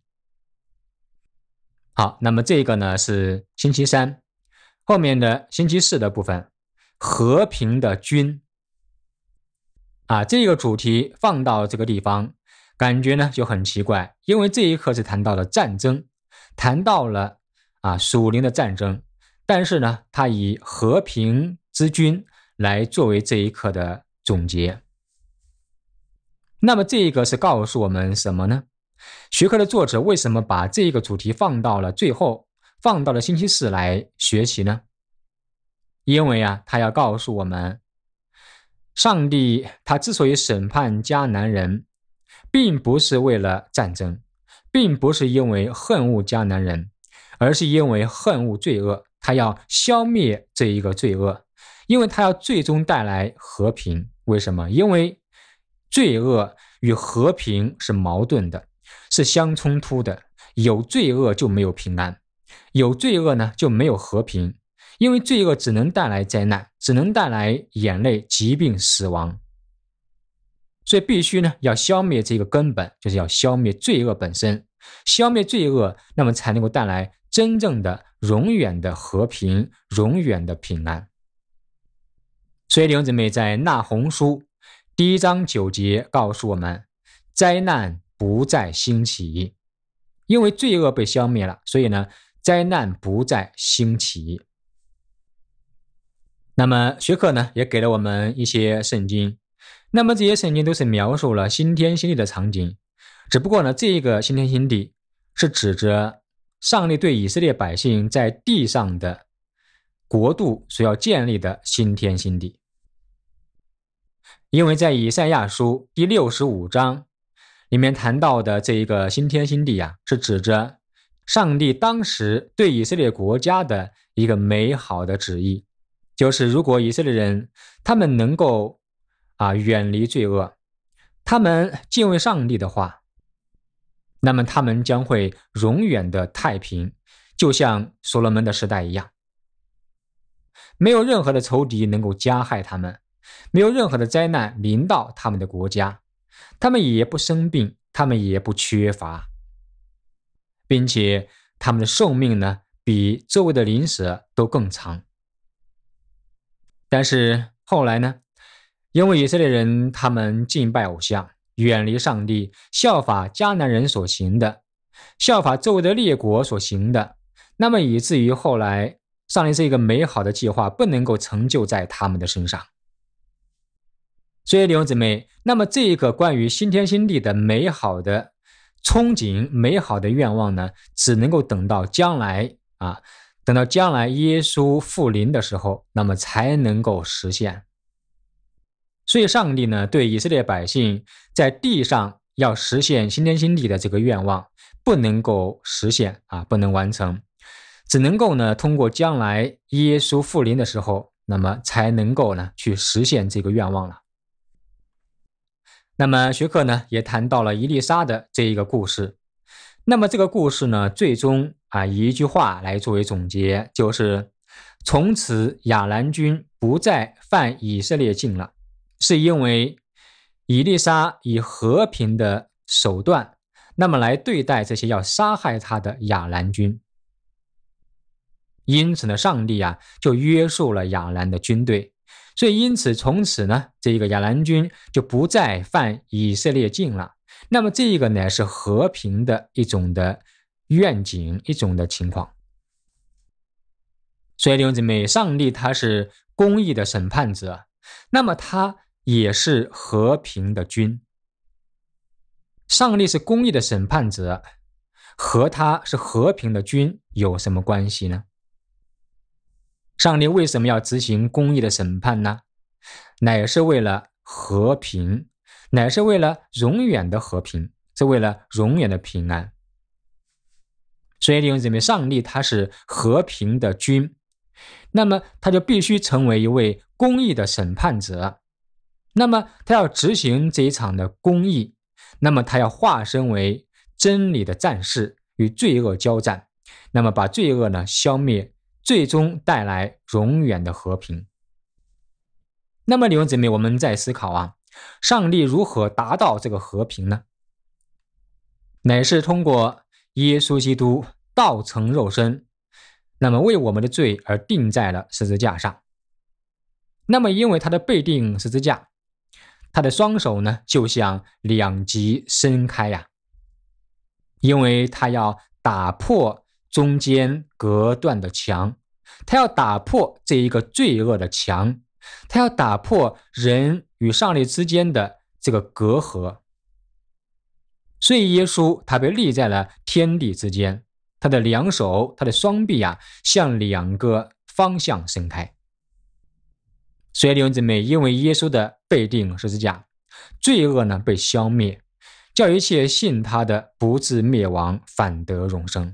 好，那么这个呢是星期三，后面的星期四的部分，和平的君这个主题放到这个地方，感觉呢就很奇怪，因为这一课是谈到了战争，谈到了属灵的战争，但是呢他以和平之君来作为这一课的总结。那么这个是告诉我们什么呢？学科的作者为什么把这个主题放到了最后，放到了星期四来学习呢？因为他要告诉我们，上帝他之所以审判迦南人，并不是为了战争，并不是因为恨恶迦南人，而是因为恨恶罪恶，他要消灭这一个罪恶，因为他要最终带来和平。为什么？因为罪恶与和平是矛盾的，是相冲突的。有罪恶就没有平安，有罪恶呢就没有和平，因为罪恶只能带来灾难，只能带来眼泪、疾病、死亡。所以必须呢要消灭这个根本，就是要消灭罪恶本身，消灭罪恶，那么才能够带来真正的永远的和平，永远的平安。所以弟兄姊妹，在那鸿书1章9节告诉我们，灾难不再兴起，因为罪恶被消灭了，所以呢灾难不再兴起。那么学科呢也给了我们一些圣经，那么这些圣经都是描述了新天新地的场景，只不过呢这个新天新地是指着上帝对以色列百姓在地上的国度所要建立的新天新地。因为在以赛亚书第65章里面谈到的这一个新天新地是指着上帝当时对以色列国家的一个美好的旨意，就是如果以色列人他们能够远离罪恶，他们敬畏上帝的话，那么他们将会永远的太平，就像所罗门的时代一样，没有任何的仇敌能够加害他们，没有任何的灾难临到他们的国家，他们也不生病，他们也不缺乏，并且他们的寿命呢比周围的邻舍都更长。但是后来呢，因为以色列人他们敬拜偶像，远离上帝，效法迦南人所行的，效法周围的列国所行的，那么以至于后来上帝这个美好的计划不能够成就在他们的身上。所以弟兄姊妹，那么这个关于新天新地的美好的憧憬，美好的愿望呢，只能够等到将来等到将来耶稣复临的时候，那么才能够实现。所以上帝呢对以色列百姓在地上要实现新天新地的这个愿望不能够实现不能完成，只能够呢通过将来耶稣复临的时候，那么才能够呢去实现这个愿望了。那么学科呢也谈到了以利沙的这一个故事，那么这个故事呢最终以一句话来作为总结，就是从此亚兰军不再犯以色列境了，是因为以利沙以和平的手段那么来对待这些要杀害他的亚兰军。因此呢，上帝就约束了亚兰的军队，所以因此从此呢，这个亚兰军就不再犯以色列境了。那么这个呢，是和平的一种的愿景，一种的情况。所以弟兄姊妹，上帝他是公义的审判者，那么他也是和平的君。上帝是公义的审判者，和他是和平的君有什么关系呢？上帝为什么要执行公义的审判呢？乃是为了和平，乃是为了永远的和平，是为了永远的平安。所以弟兄姊妹，上帝他是和平的君，那么他就必须成为一位公义的审判者。那么他要执行这一场的公义，那么他要化身为真理的战士，与罪恶交战，那么把罪恶呢消灭，最终带来永远的和平。那么弟兄姊妹，我们在思考上帝如何达到这个和平呢？乃是通过耶稣基督道成肉身，那么为我们的罪而钉在了十字架上。那么因为他的被钉十字架，他的双手呢就像两极伸开因为他要打破中间隔断的墙，他要打破这一个罪恶的墙，他要打破人与上帝之间的这个隔阂。所以耶稣他被立在了天地之间，他的两手，他的双臂向两个方向伸开。所以弟兄姊妹，因为耶稣的被钉十字架，罪恶呢被消灭，叫一切信他的不至灭亡，反得永生。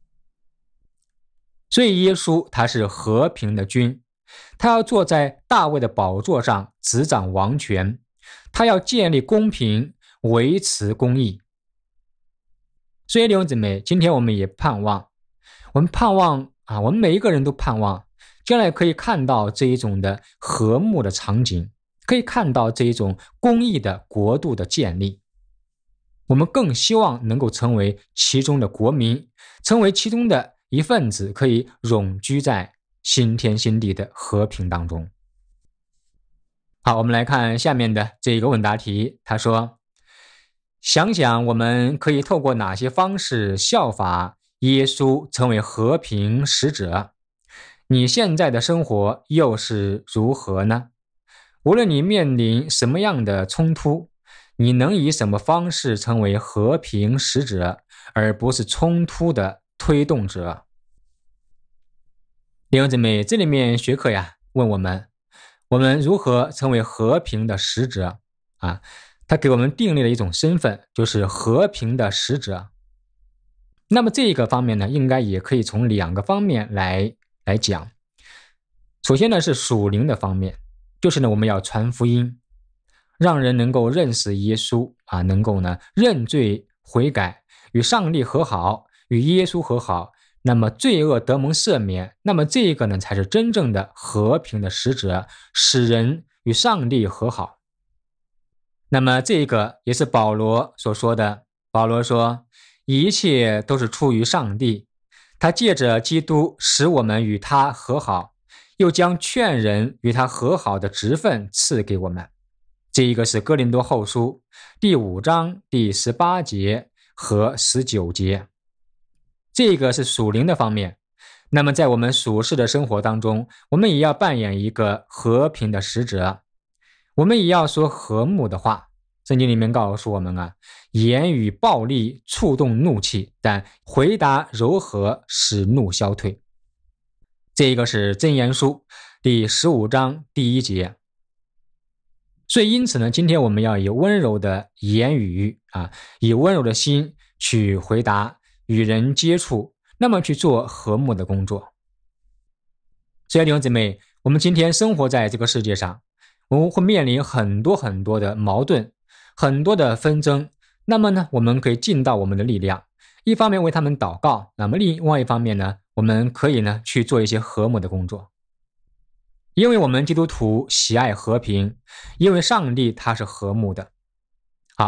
所以耶稣他是和平的君，他要坐在大卫的宝座上执掌王权，他要建立公平，维持公义。所以弟兄姊妹，今天我们也盼望，我们每一个人都盼望将来可以看到这一种的和睦的场景，可以看到这一种公义的国度的建立。我们更希望能够成为其中的国民，成为其中的一份子，可以永居在新天新地的和平当中。好，我们来看下面的这一个问答题，他说，想想我们可以透过哪些方式效法耶稣成为和平使者？你现在的生活又是如何呢？无论你面临什么样的冲突，你能以什么方式成为和平使者，而不是冲突的推动者？弟兄姊妹，这里面学课问我们如何成为和平的使者他给我们订立了一种身份，就是和平的使者。那么这个方面呢，应该也可以从两个方面来讲。首先呢是属灵的方面，就是呢我们要传福音，让人能够认识耶稣能够呢认罪悔改，与上帝和好，与耶稣和好，那么罪恶得蒙赦免，那么这个呢才是真正的和平的使者，使人与上帝和好。那么这个也是保罗所说的，保罗说，一切都是出于上帝，他借着基督使我们与他和好，又将劝人与他和好的职分赐给我们。这一个是哥林多后书第5章第18节和19节。这个是属灵的方面。那么在我们属世的生活当中，我们也要扮演一个和平的使者，我们也要说和睦的话。圣经里面告诉我们言语暴力触动怒气，但回答柔和使怒消退。这个是箴言书第15章第1节。所以因此呢，今天我们要以温柔的言语以温柔的心去回答，与人接触，那么去做和睦的工作。所以弟兄姊妹，我们今天生活在这个世界上，我们会面临很多很多的矛盾，很多的纷争。那么呢，我们可以尽到我们的力量，一方面为他们祷告，那么另外一方面呢，我们可以呢去做一些和睦的工作。因为我们基督徒喜爱和平，因为上帝他是和睦的。好，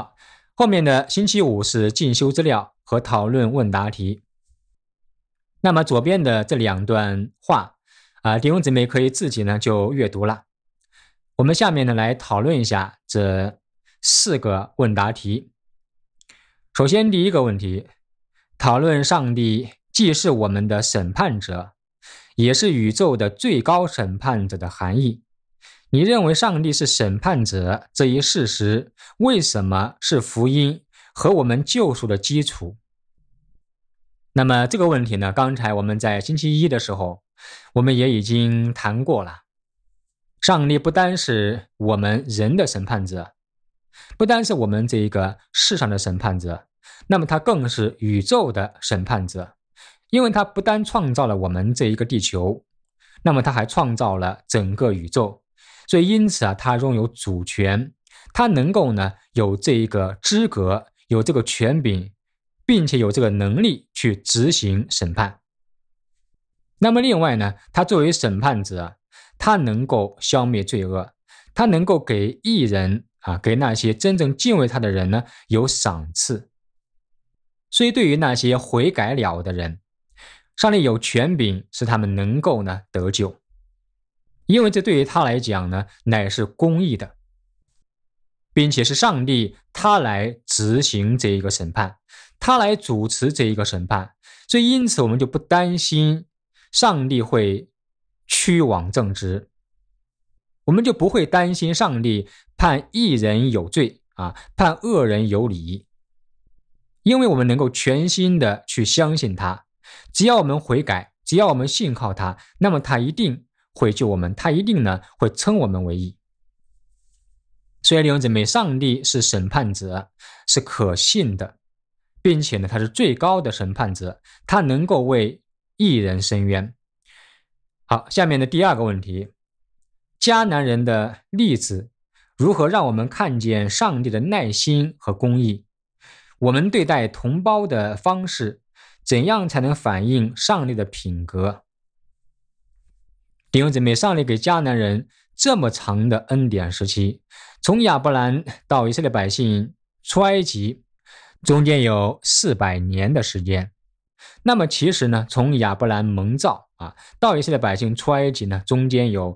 后面的星期五是进修资料和讨论问答题。那么左边的这两段话弟兄姊妹可以自己呢就阅读了。我们下面呢来讨论一下这4个问答题。首先第一个问题，讨论上帝既是我们的审判者，也是宇宙的最高审判者的含义。你认为上帝是审判者这一事实，为什么是福音和我们救赎的基础？那么这个问题呢，刚才我们在星期一的时候，我们也已经谈过了。上帝不单是我们人的审判者，不单是我们这一个世上的审判者，那么他更是宇宙的审判者，因为他不单创造了我们这一个地球，那么他还创造了整个宇宙，所以因此他拥有主权，他能够呢有这一个资格，有这个权柄，并且有这个能力去执行审判。那么另外呢，他作为审判者，他能够消灭罪恶，他能够给义人给那些真正敬畏他的人呢有赏赐。所以对于那些悔改了的人，上帝有权柄使他们能够呢得救，因为这对于他来讲呢乃是公义的，并且是上帝他来执行这一个审判，他来主持这一个审判。所以因此我们就不担心上帝会屈枉正直，我们就不会担心上帝判义人有罪判恶人有理，因为我们能够全心的去相信他，只要我们悔改，只要我们信靠他，那么他一定会救我们，他一定呢会称我们为义。所以弟兄姊妹，上帝是审判者，是可信的，并且呢他是最高的审判者，他能够为义人伸冤。好，下面的第二个问题，迦南人的例子如何让我们看见上帝的耐心和公义？我们对待同胞的方式怎样才能反映上帝的品格？弟兄姊妹，上帝给迦南人这么长的恩典时期，从亚伯兰到以色列百姓出埃及，中间有400年的时间。那么其实呢，从亚伯兰蒙召到以色列百姓出埃及呢，中间有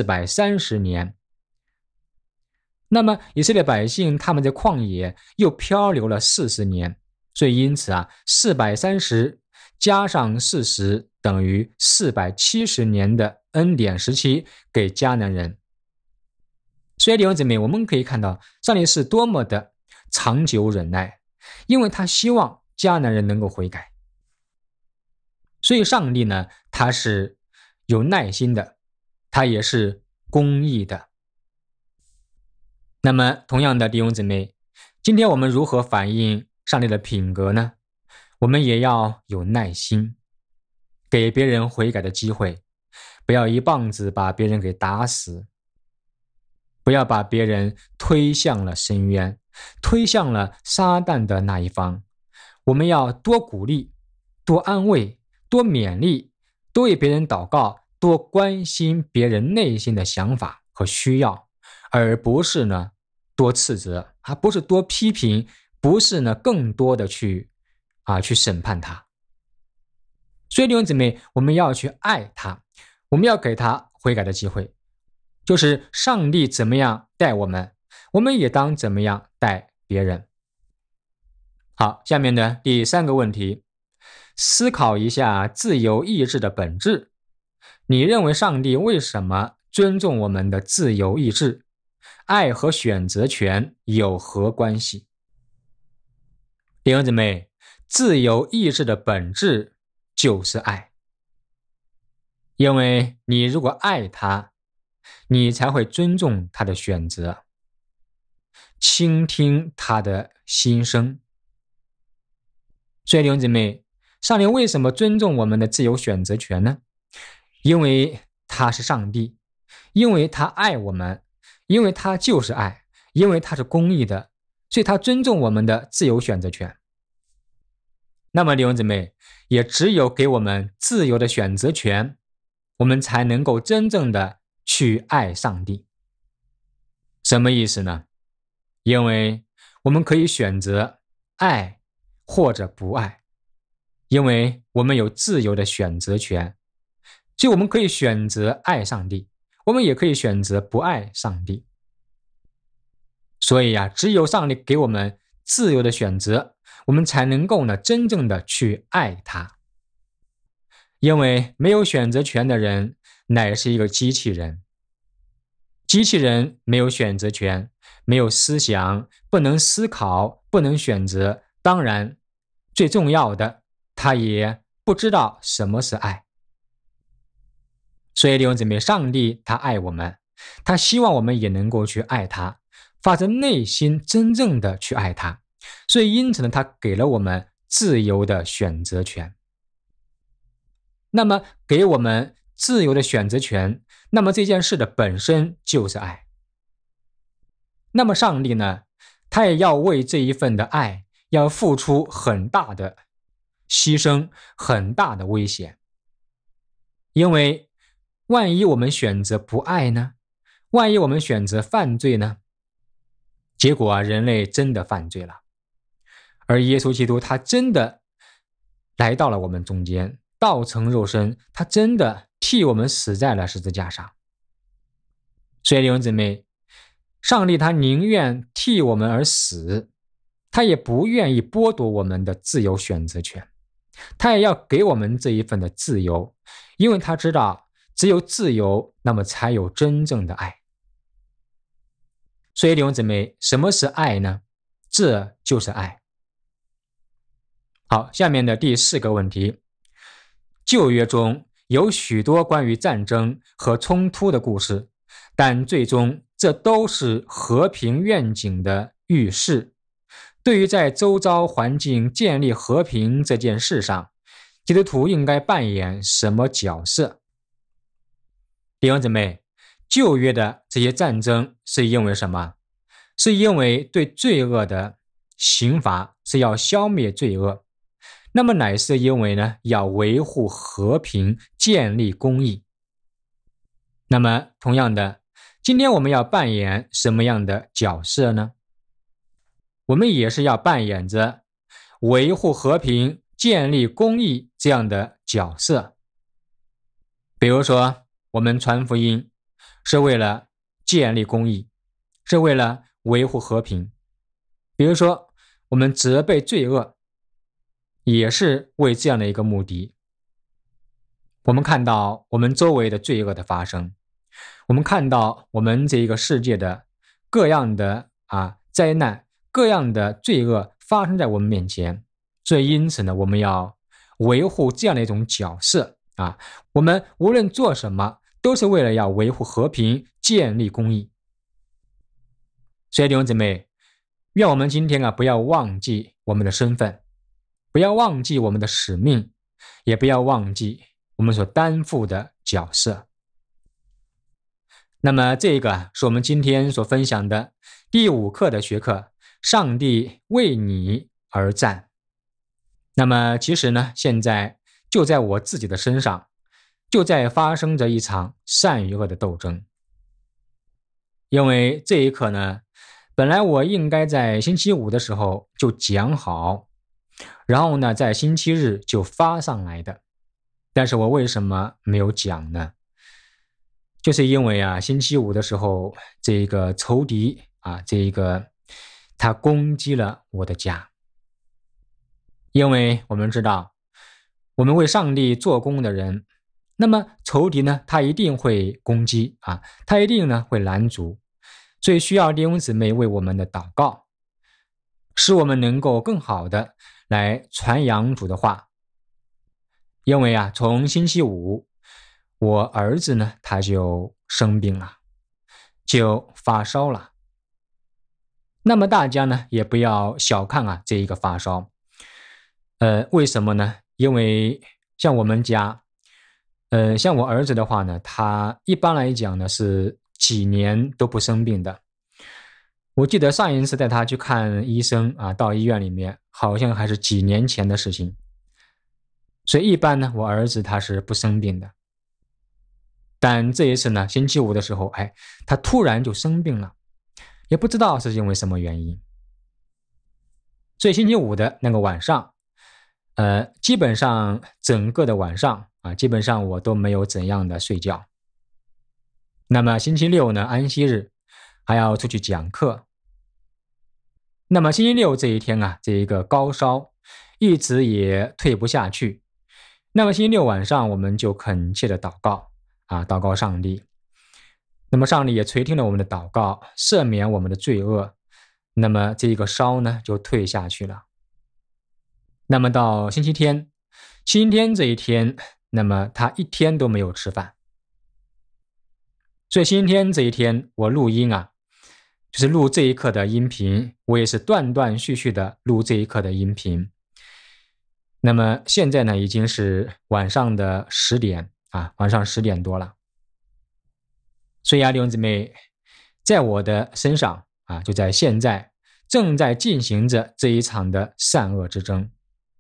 430年。那么以色列百姓他们在旷野又漂流了40年，所以因此430加上40等于470年的恩典时期给迦南人。所以弟兄姊妹，我们可以看到上帝是多么的长久忍耐，因为他希望迦南人能够悔改。所以上帝呢，他是有耐心的，他也是公义的。那么同样的弟兄姊妹，今天我们如何反映上帝的品格呢？我们也要有耐心，给别人悔改的机会，不要一棒子把别人给打死，不要把别人推向了深渊，推向了撒旦的那一方。我们要多鼓励，多安慰，多勉励，多为别人祷告，多关心别人内心的想法和需要，而不是呢多斥责，不是多批评，不是呢更多的去审判他。所以弟兄姊妹，我们要去爱他，我们要给他悔改的机会，就是上帝怎么样待我们，我们也当怎么样待别人。好，下面的第3个问题，思考一下自由意志的本质。你认为上帝为什么尊重我们的自由意志？爱和选择权有何关系？弟兄姊妹，自由意志的本质就是爱。因为你如果爱他，你才会尊重他的选择，倾听他的心声。所以弟兄姊妹，上帝为什么尊重我们的自由选择权呢？因为他是上帝，因为他爱我们，因为他就是爱，因为他是公义的，所以他尊重我们的自由选择权。那么弟兄姊妹，也只有给我们自由的选择权，我们才能够真正的去爱上帝。什么意思呢？因为我们可以选择爱或者不爱，因为我们有自由的选择权。所以我们可以选择爱上帝，我们也可以选择不爱上帝。所以只有上帝给我们自由的选择，我们才能够真正的去爱他。因为没有选择权的人乃是一个机器人。机器人没有选择权，没有思想，不能思考，不能选择，当然最重要的，他也不知道什么是爱。所以弟兄姊妹，上帝他爱我们，他希望我们也能够去爱他，发自内心真正的去爱他。所以因此呢，他给了我们自由的选择权。那么给我们自由的选择权，那么这件事的本身就是爱。那么上帝呢，他也要为这一份的爱要付出很大的牺牲，很大的危险。因为万一我们选择不爱呢？万一我们选择犯罪呢？结果人类真的犯罪了，而耶稣基督他真的来到了我们中间，道成肉身，他真的替我们死在了十字架上。所以弟兄姊妹，上帝他宁愿替我们而死，他也不愿意剥夺我们的自由选择权，他也要给我们这一份的自由，因为他知道只有自由，那么才有真正的爱。所以弟兄姊妹，什么是爱呢？这就是爱。好，下面的第4个问题，旧约中有许多关于战争和冲突的故事，但最终这都是和平愿景的预示。对于在周遭环境建立和平这件事上，基督徒应该扮演什么角色？弟兄姊妹，旧约的这些战争是因为什么？是因为对罪恶的刑罚是要消灭罪恶，那么乃是因为呢，要维护和平，建立公义。那么同样的，今天我们要扮演什么样的角色呢？我们也是要扮演着维护和平、建立公义这样的角色。比如说，我们传福音是为了建立公义，是为了维护和平。比如说，我们责备罪恶，也是为这样的一个目的。我们看到我们周围的罪恶的发生，我们看到我们这个世界的各样的灾难，各样的罪恶发生在我们面前，所以因此呢，我们要维护这样的一种角色我们无论做什么，都是为了要维护和平，建立公义。所以弟兄姊妹，愿我们今天不要忘记我们的身份，不要忘记我们的使命，也不要忘记我们所担负的角色。那么这个是我们今天所分享的第5课的学课，上帝为你而战。那么其实呢，现在就在我自己的身上，就在发生着一场善与恶的斗争。因为这一课呢，本来我应该在星期5的时候就讲好，然后呢，在星期日就发上来的。但是我为什么没有讲呢？就是因为星期5的时候，这个仇敌他攻击了我的家。因为我们知道，我们为上帝做工的人，那么仇敌呢，他一定会攻击他一定呢会拦阻，所以需要弟兄姊妹为我们的祷告，使我们能够更好的来传扬主的话。因为从星期5，我儿子呢他就生病了，就发烧了。那么大家呢也不要小看这一个发烧。为什么呢？因为像我们家像我儿子的话呢，他一般来讲呢是几年都不生病的。我记得上一次带他去看医生到医院里面，好像还是几年前的事情。所以一般呢，我儿子他是不生病的。但这一次呢，星期5的时候，他突然就生病了，也不知道是因为什么原因。 所以星期五的那个晚上，基本上整个的晚上啊，基本上我都没有怎样的睡觉。那么星期六呢，安息日还要出去讲课。那么星期六这一天啊，这一个高烧一直也退不下去。那么星期六晚上我们就恳切的祷告啊，祷告上帝。那么上帝也垂听了我们的祷告，赦免我们的罪恶。那么这个烧呢就退下去了。那么到星期天这一天，那么他一天都没有吃饭。所以星期天这一天我录音啊，就是录这一刻的音频，我也是断断续续的录这一刻的音频。那么现在呢已经是晚上的10点啊，晚上10点多了。所以弟兄姊妹，在我的身上啊，就在现在正在进行着这一场的善恶之争。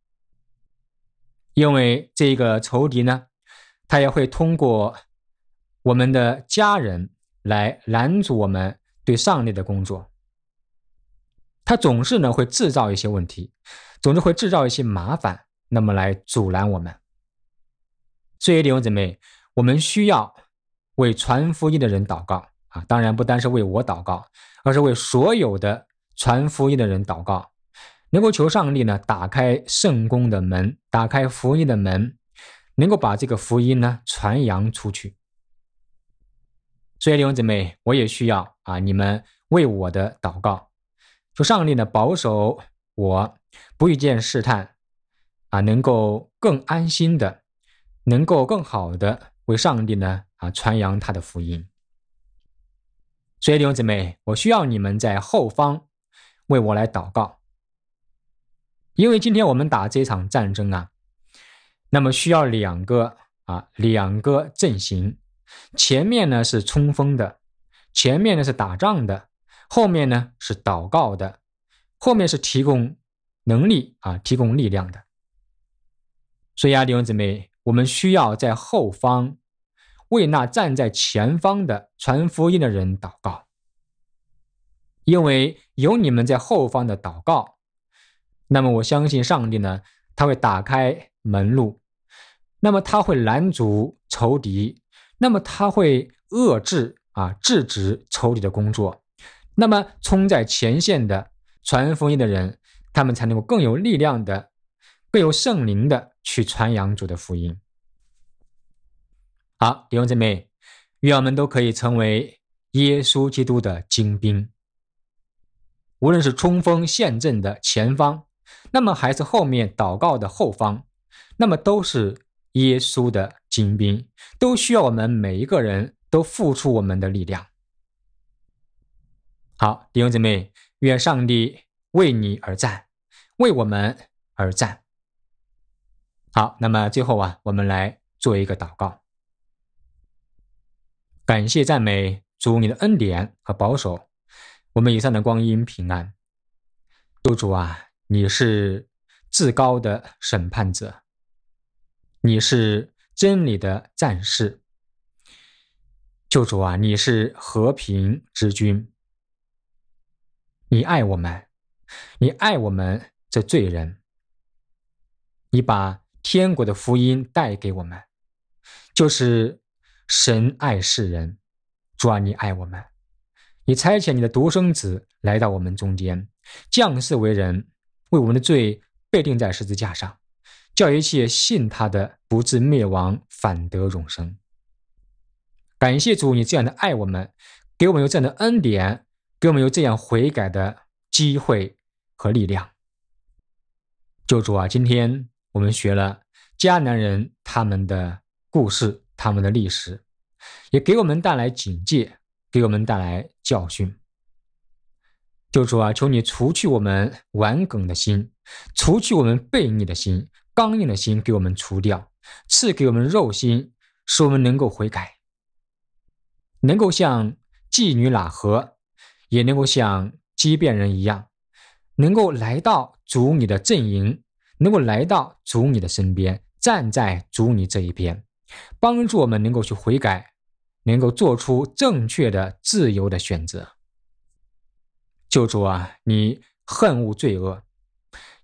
因为这个仇敌呢，他也会通过我们的家人来拦阻我们对上帝的工作。他总是呢会制造一些问题，总是会制造一些麻烦，那么来阻拦我们。所以弟兄姊妹，我们需要为传福音的人祷告啊，当然不单是为我祷告，而是为所有的传福音的人祷告，能够求上帝呢打开圣工的门，打开福音的门，能够把这个福音呢传扬出去。所以弟兄姊妹，我也需要啊你们为我的祷告，求上帝呢保守我不遇见试探啊，能够更安心的，能够更好的为上帝呢传扬他的福音。所以弟兄姊妹，我需要你们在后方为我来祷告。因为今天我们打这场战争啊，那么需要两个阵型。前面呢是冲锋的，前面呢是打仗的，后面呢是祷告的，后面是提供能力啊，提供力量的。所以弟兄姊妹，我们需要在后方为那站在前方的传福音的人祷告。因为有你们在后方的祷告，那么我相信上帝呢，他会打开门路，那么他会拦阻仇敌，那么他会遏制制止仇敌的工作，那么冲在前线的传福音的人，他们才能够更有力量的，更有圣灵的去传扬主的福音。好，弟兄姊妹，愿我们都可以成为耶稣基督的精兵，无论是冲锋陷阵的前方，那么还是后面祷告的后方，那么都是耶稣的精兵，都需要我们每一个人都付出我们的力量。好，弟兄姊妹，愿上帝为你而战，为我们而战。好，那么最后我们来做一个祷告。感谢赞美主你的恩典和保守，我们以上的光阴平安。主你是至高的审判者，你是真理的战士。救主你是和平之君，你爱我们，你爱我们这罪人，你把天国的福音带给我们，就是神爱世人。主你爱我们，你差遣你的独生子来到我们中间，降世为人，为我们的罪被钉在十字架上，叫一切信他的不至灭亡，反得永生。感谢主，你这样的爱我们，给我们有这样的恩典，给我们有这样悔改的机会和力量。救主今天我们学了迦南人他们的故事，他们的历史，也给我们带来警戒，给我们带来教训。救主求你除去我们顽梗的心，除去我们悖逆的心，刚硬的心给我们除掉，赐给我们肉心，使我们能够悔改，能够像妓女喇合，也能够像畸变人一样，能够来到主你的阵营，能够来到主你的身边，站在主你这一边，帮助我们能够去悔改，能够做出正确的自由的选择。救主你恨恶罪恶，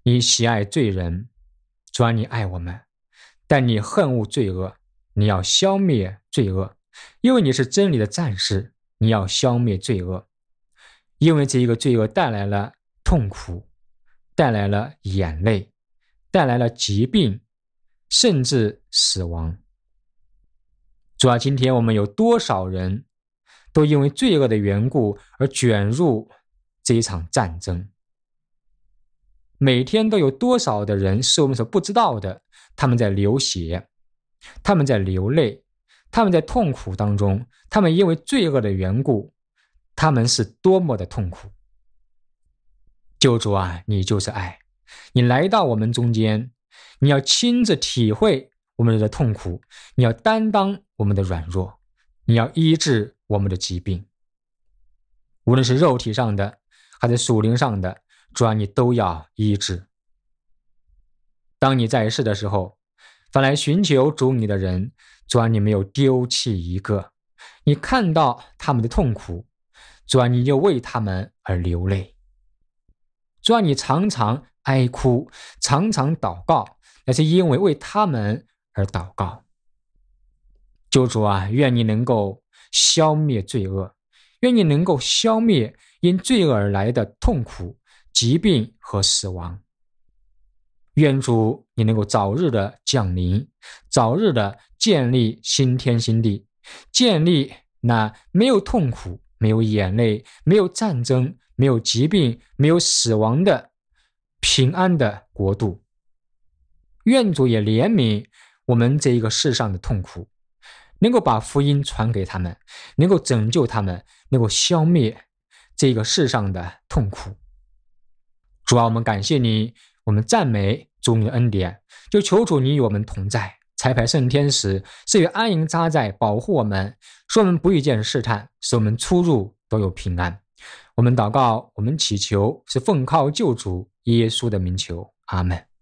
你喜爱罪人，主啊，你爱我们，但你恨恶罪恶，你要消灭罪恶，因为你是真理的战士，你要消灭罪恶，因为这一个罪恶带来了痛苦，带来了眼泪，带来了疾病，甚至死亡。主啊，今天我们有多少人都因为罪恶的缘故而卷入这一场战争？每天都有多少的人是我们所不知道的，他们在流血，他们在流泪，他们在痛苦当中，他们因为罪恶的缘故，他们是多么的痛苦。救主啊，你就是爱，你来到我们中间，你要亲自体会我们的痛苦，你要担当我们的软弱，你要医治我们的疾病，无论是肉体上的还是属灵上的，主啊，你都要医治。当你在世的时候，凡来寻求主你的人，主啊，你没有丢弃一个，你看到他们的痛苦，主啊，你就为他们而流泪，主啊，你常常哀哭，常常祷告，那是因为为他们而祷告。救主啊，愿你能够消灭罪恶，愿你能够消灭因罪恶而来的痛苦、疾病和死亡。愿主你能够早日的降临，早日的建立新天新地，建立那没有痛苦、没有眼泪、没有战争、没有疾病、没有死亡的平安的国度。愿主也怜悯我们这一个世上的痛苦，能够把福音传给他们，能够拯救他们，能够消灭这个世上的痛苦。主啊，我们感谢你，我们赞美主你的恩典，就求主你与我们同在，差派圣天使赐予安营扎寨，保护我们，使我们不遇见试探，使我们出入都有平安。我们祷告，我们祈求，是奉靠救主耶稣的名求，阿们。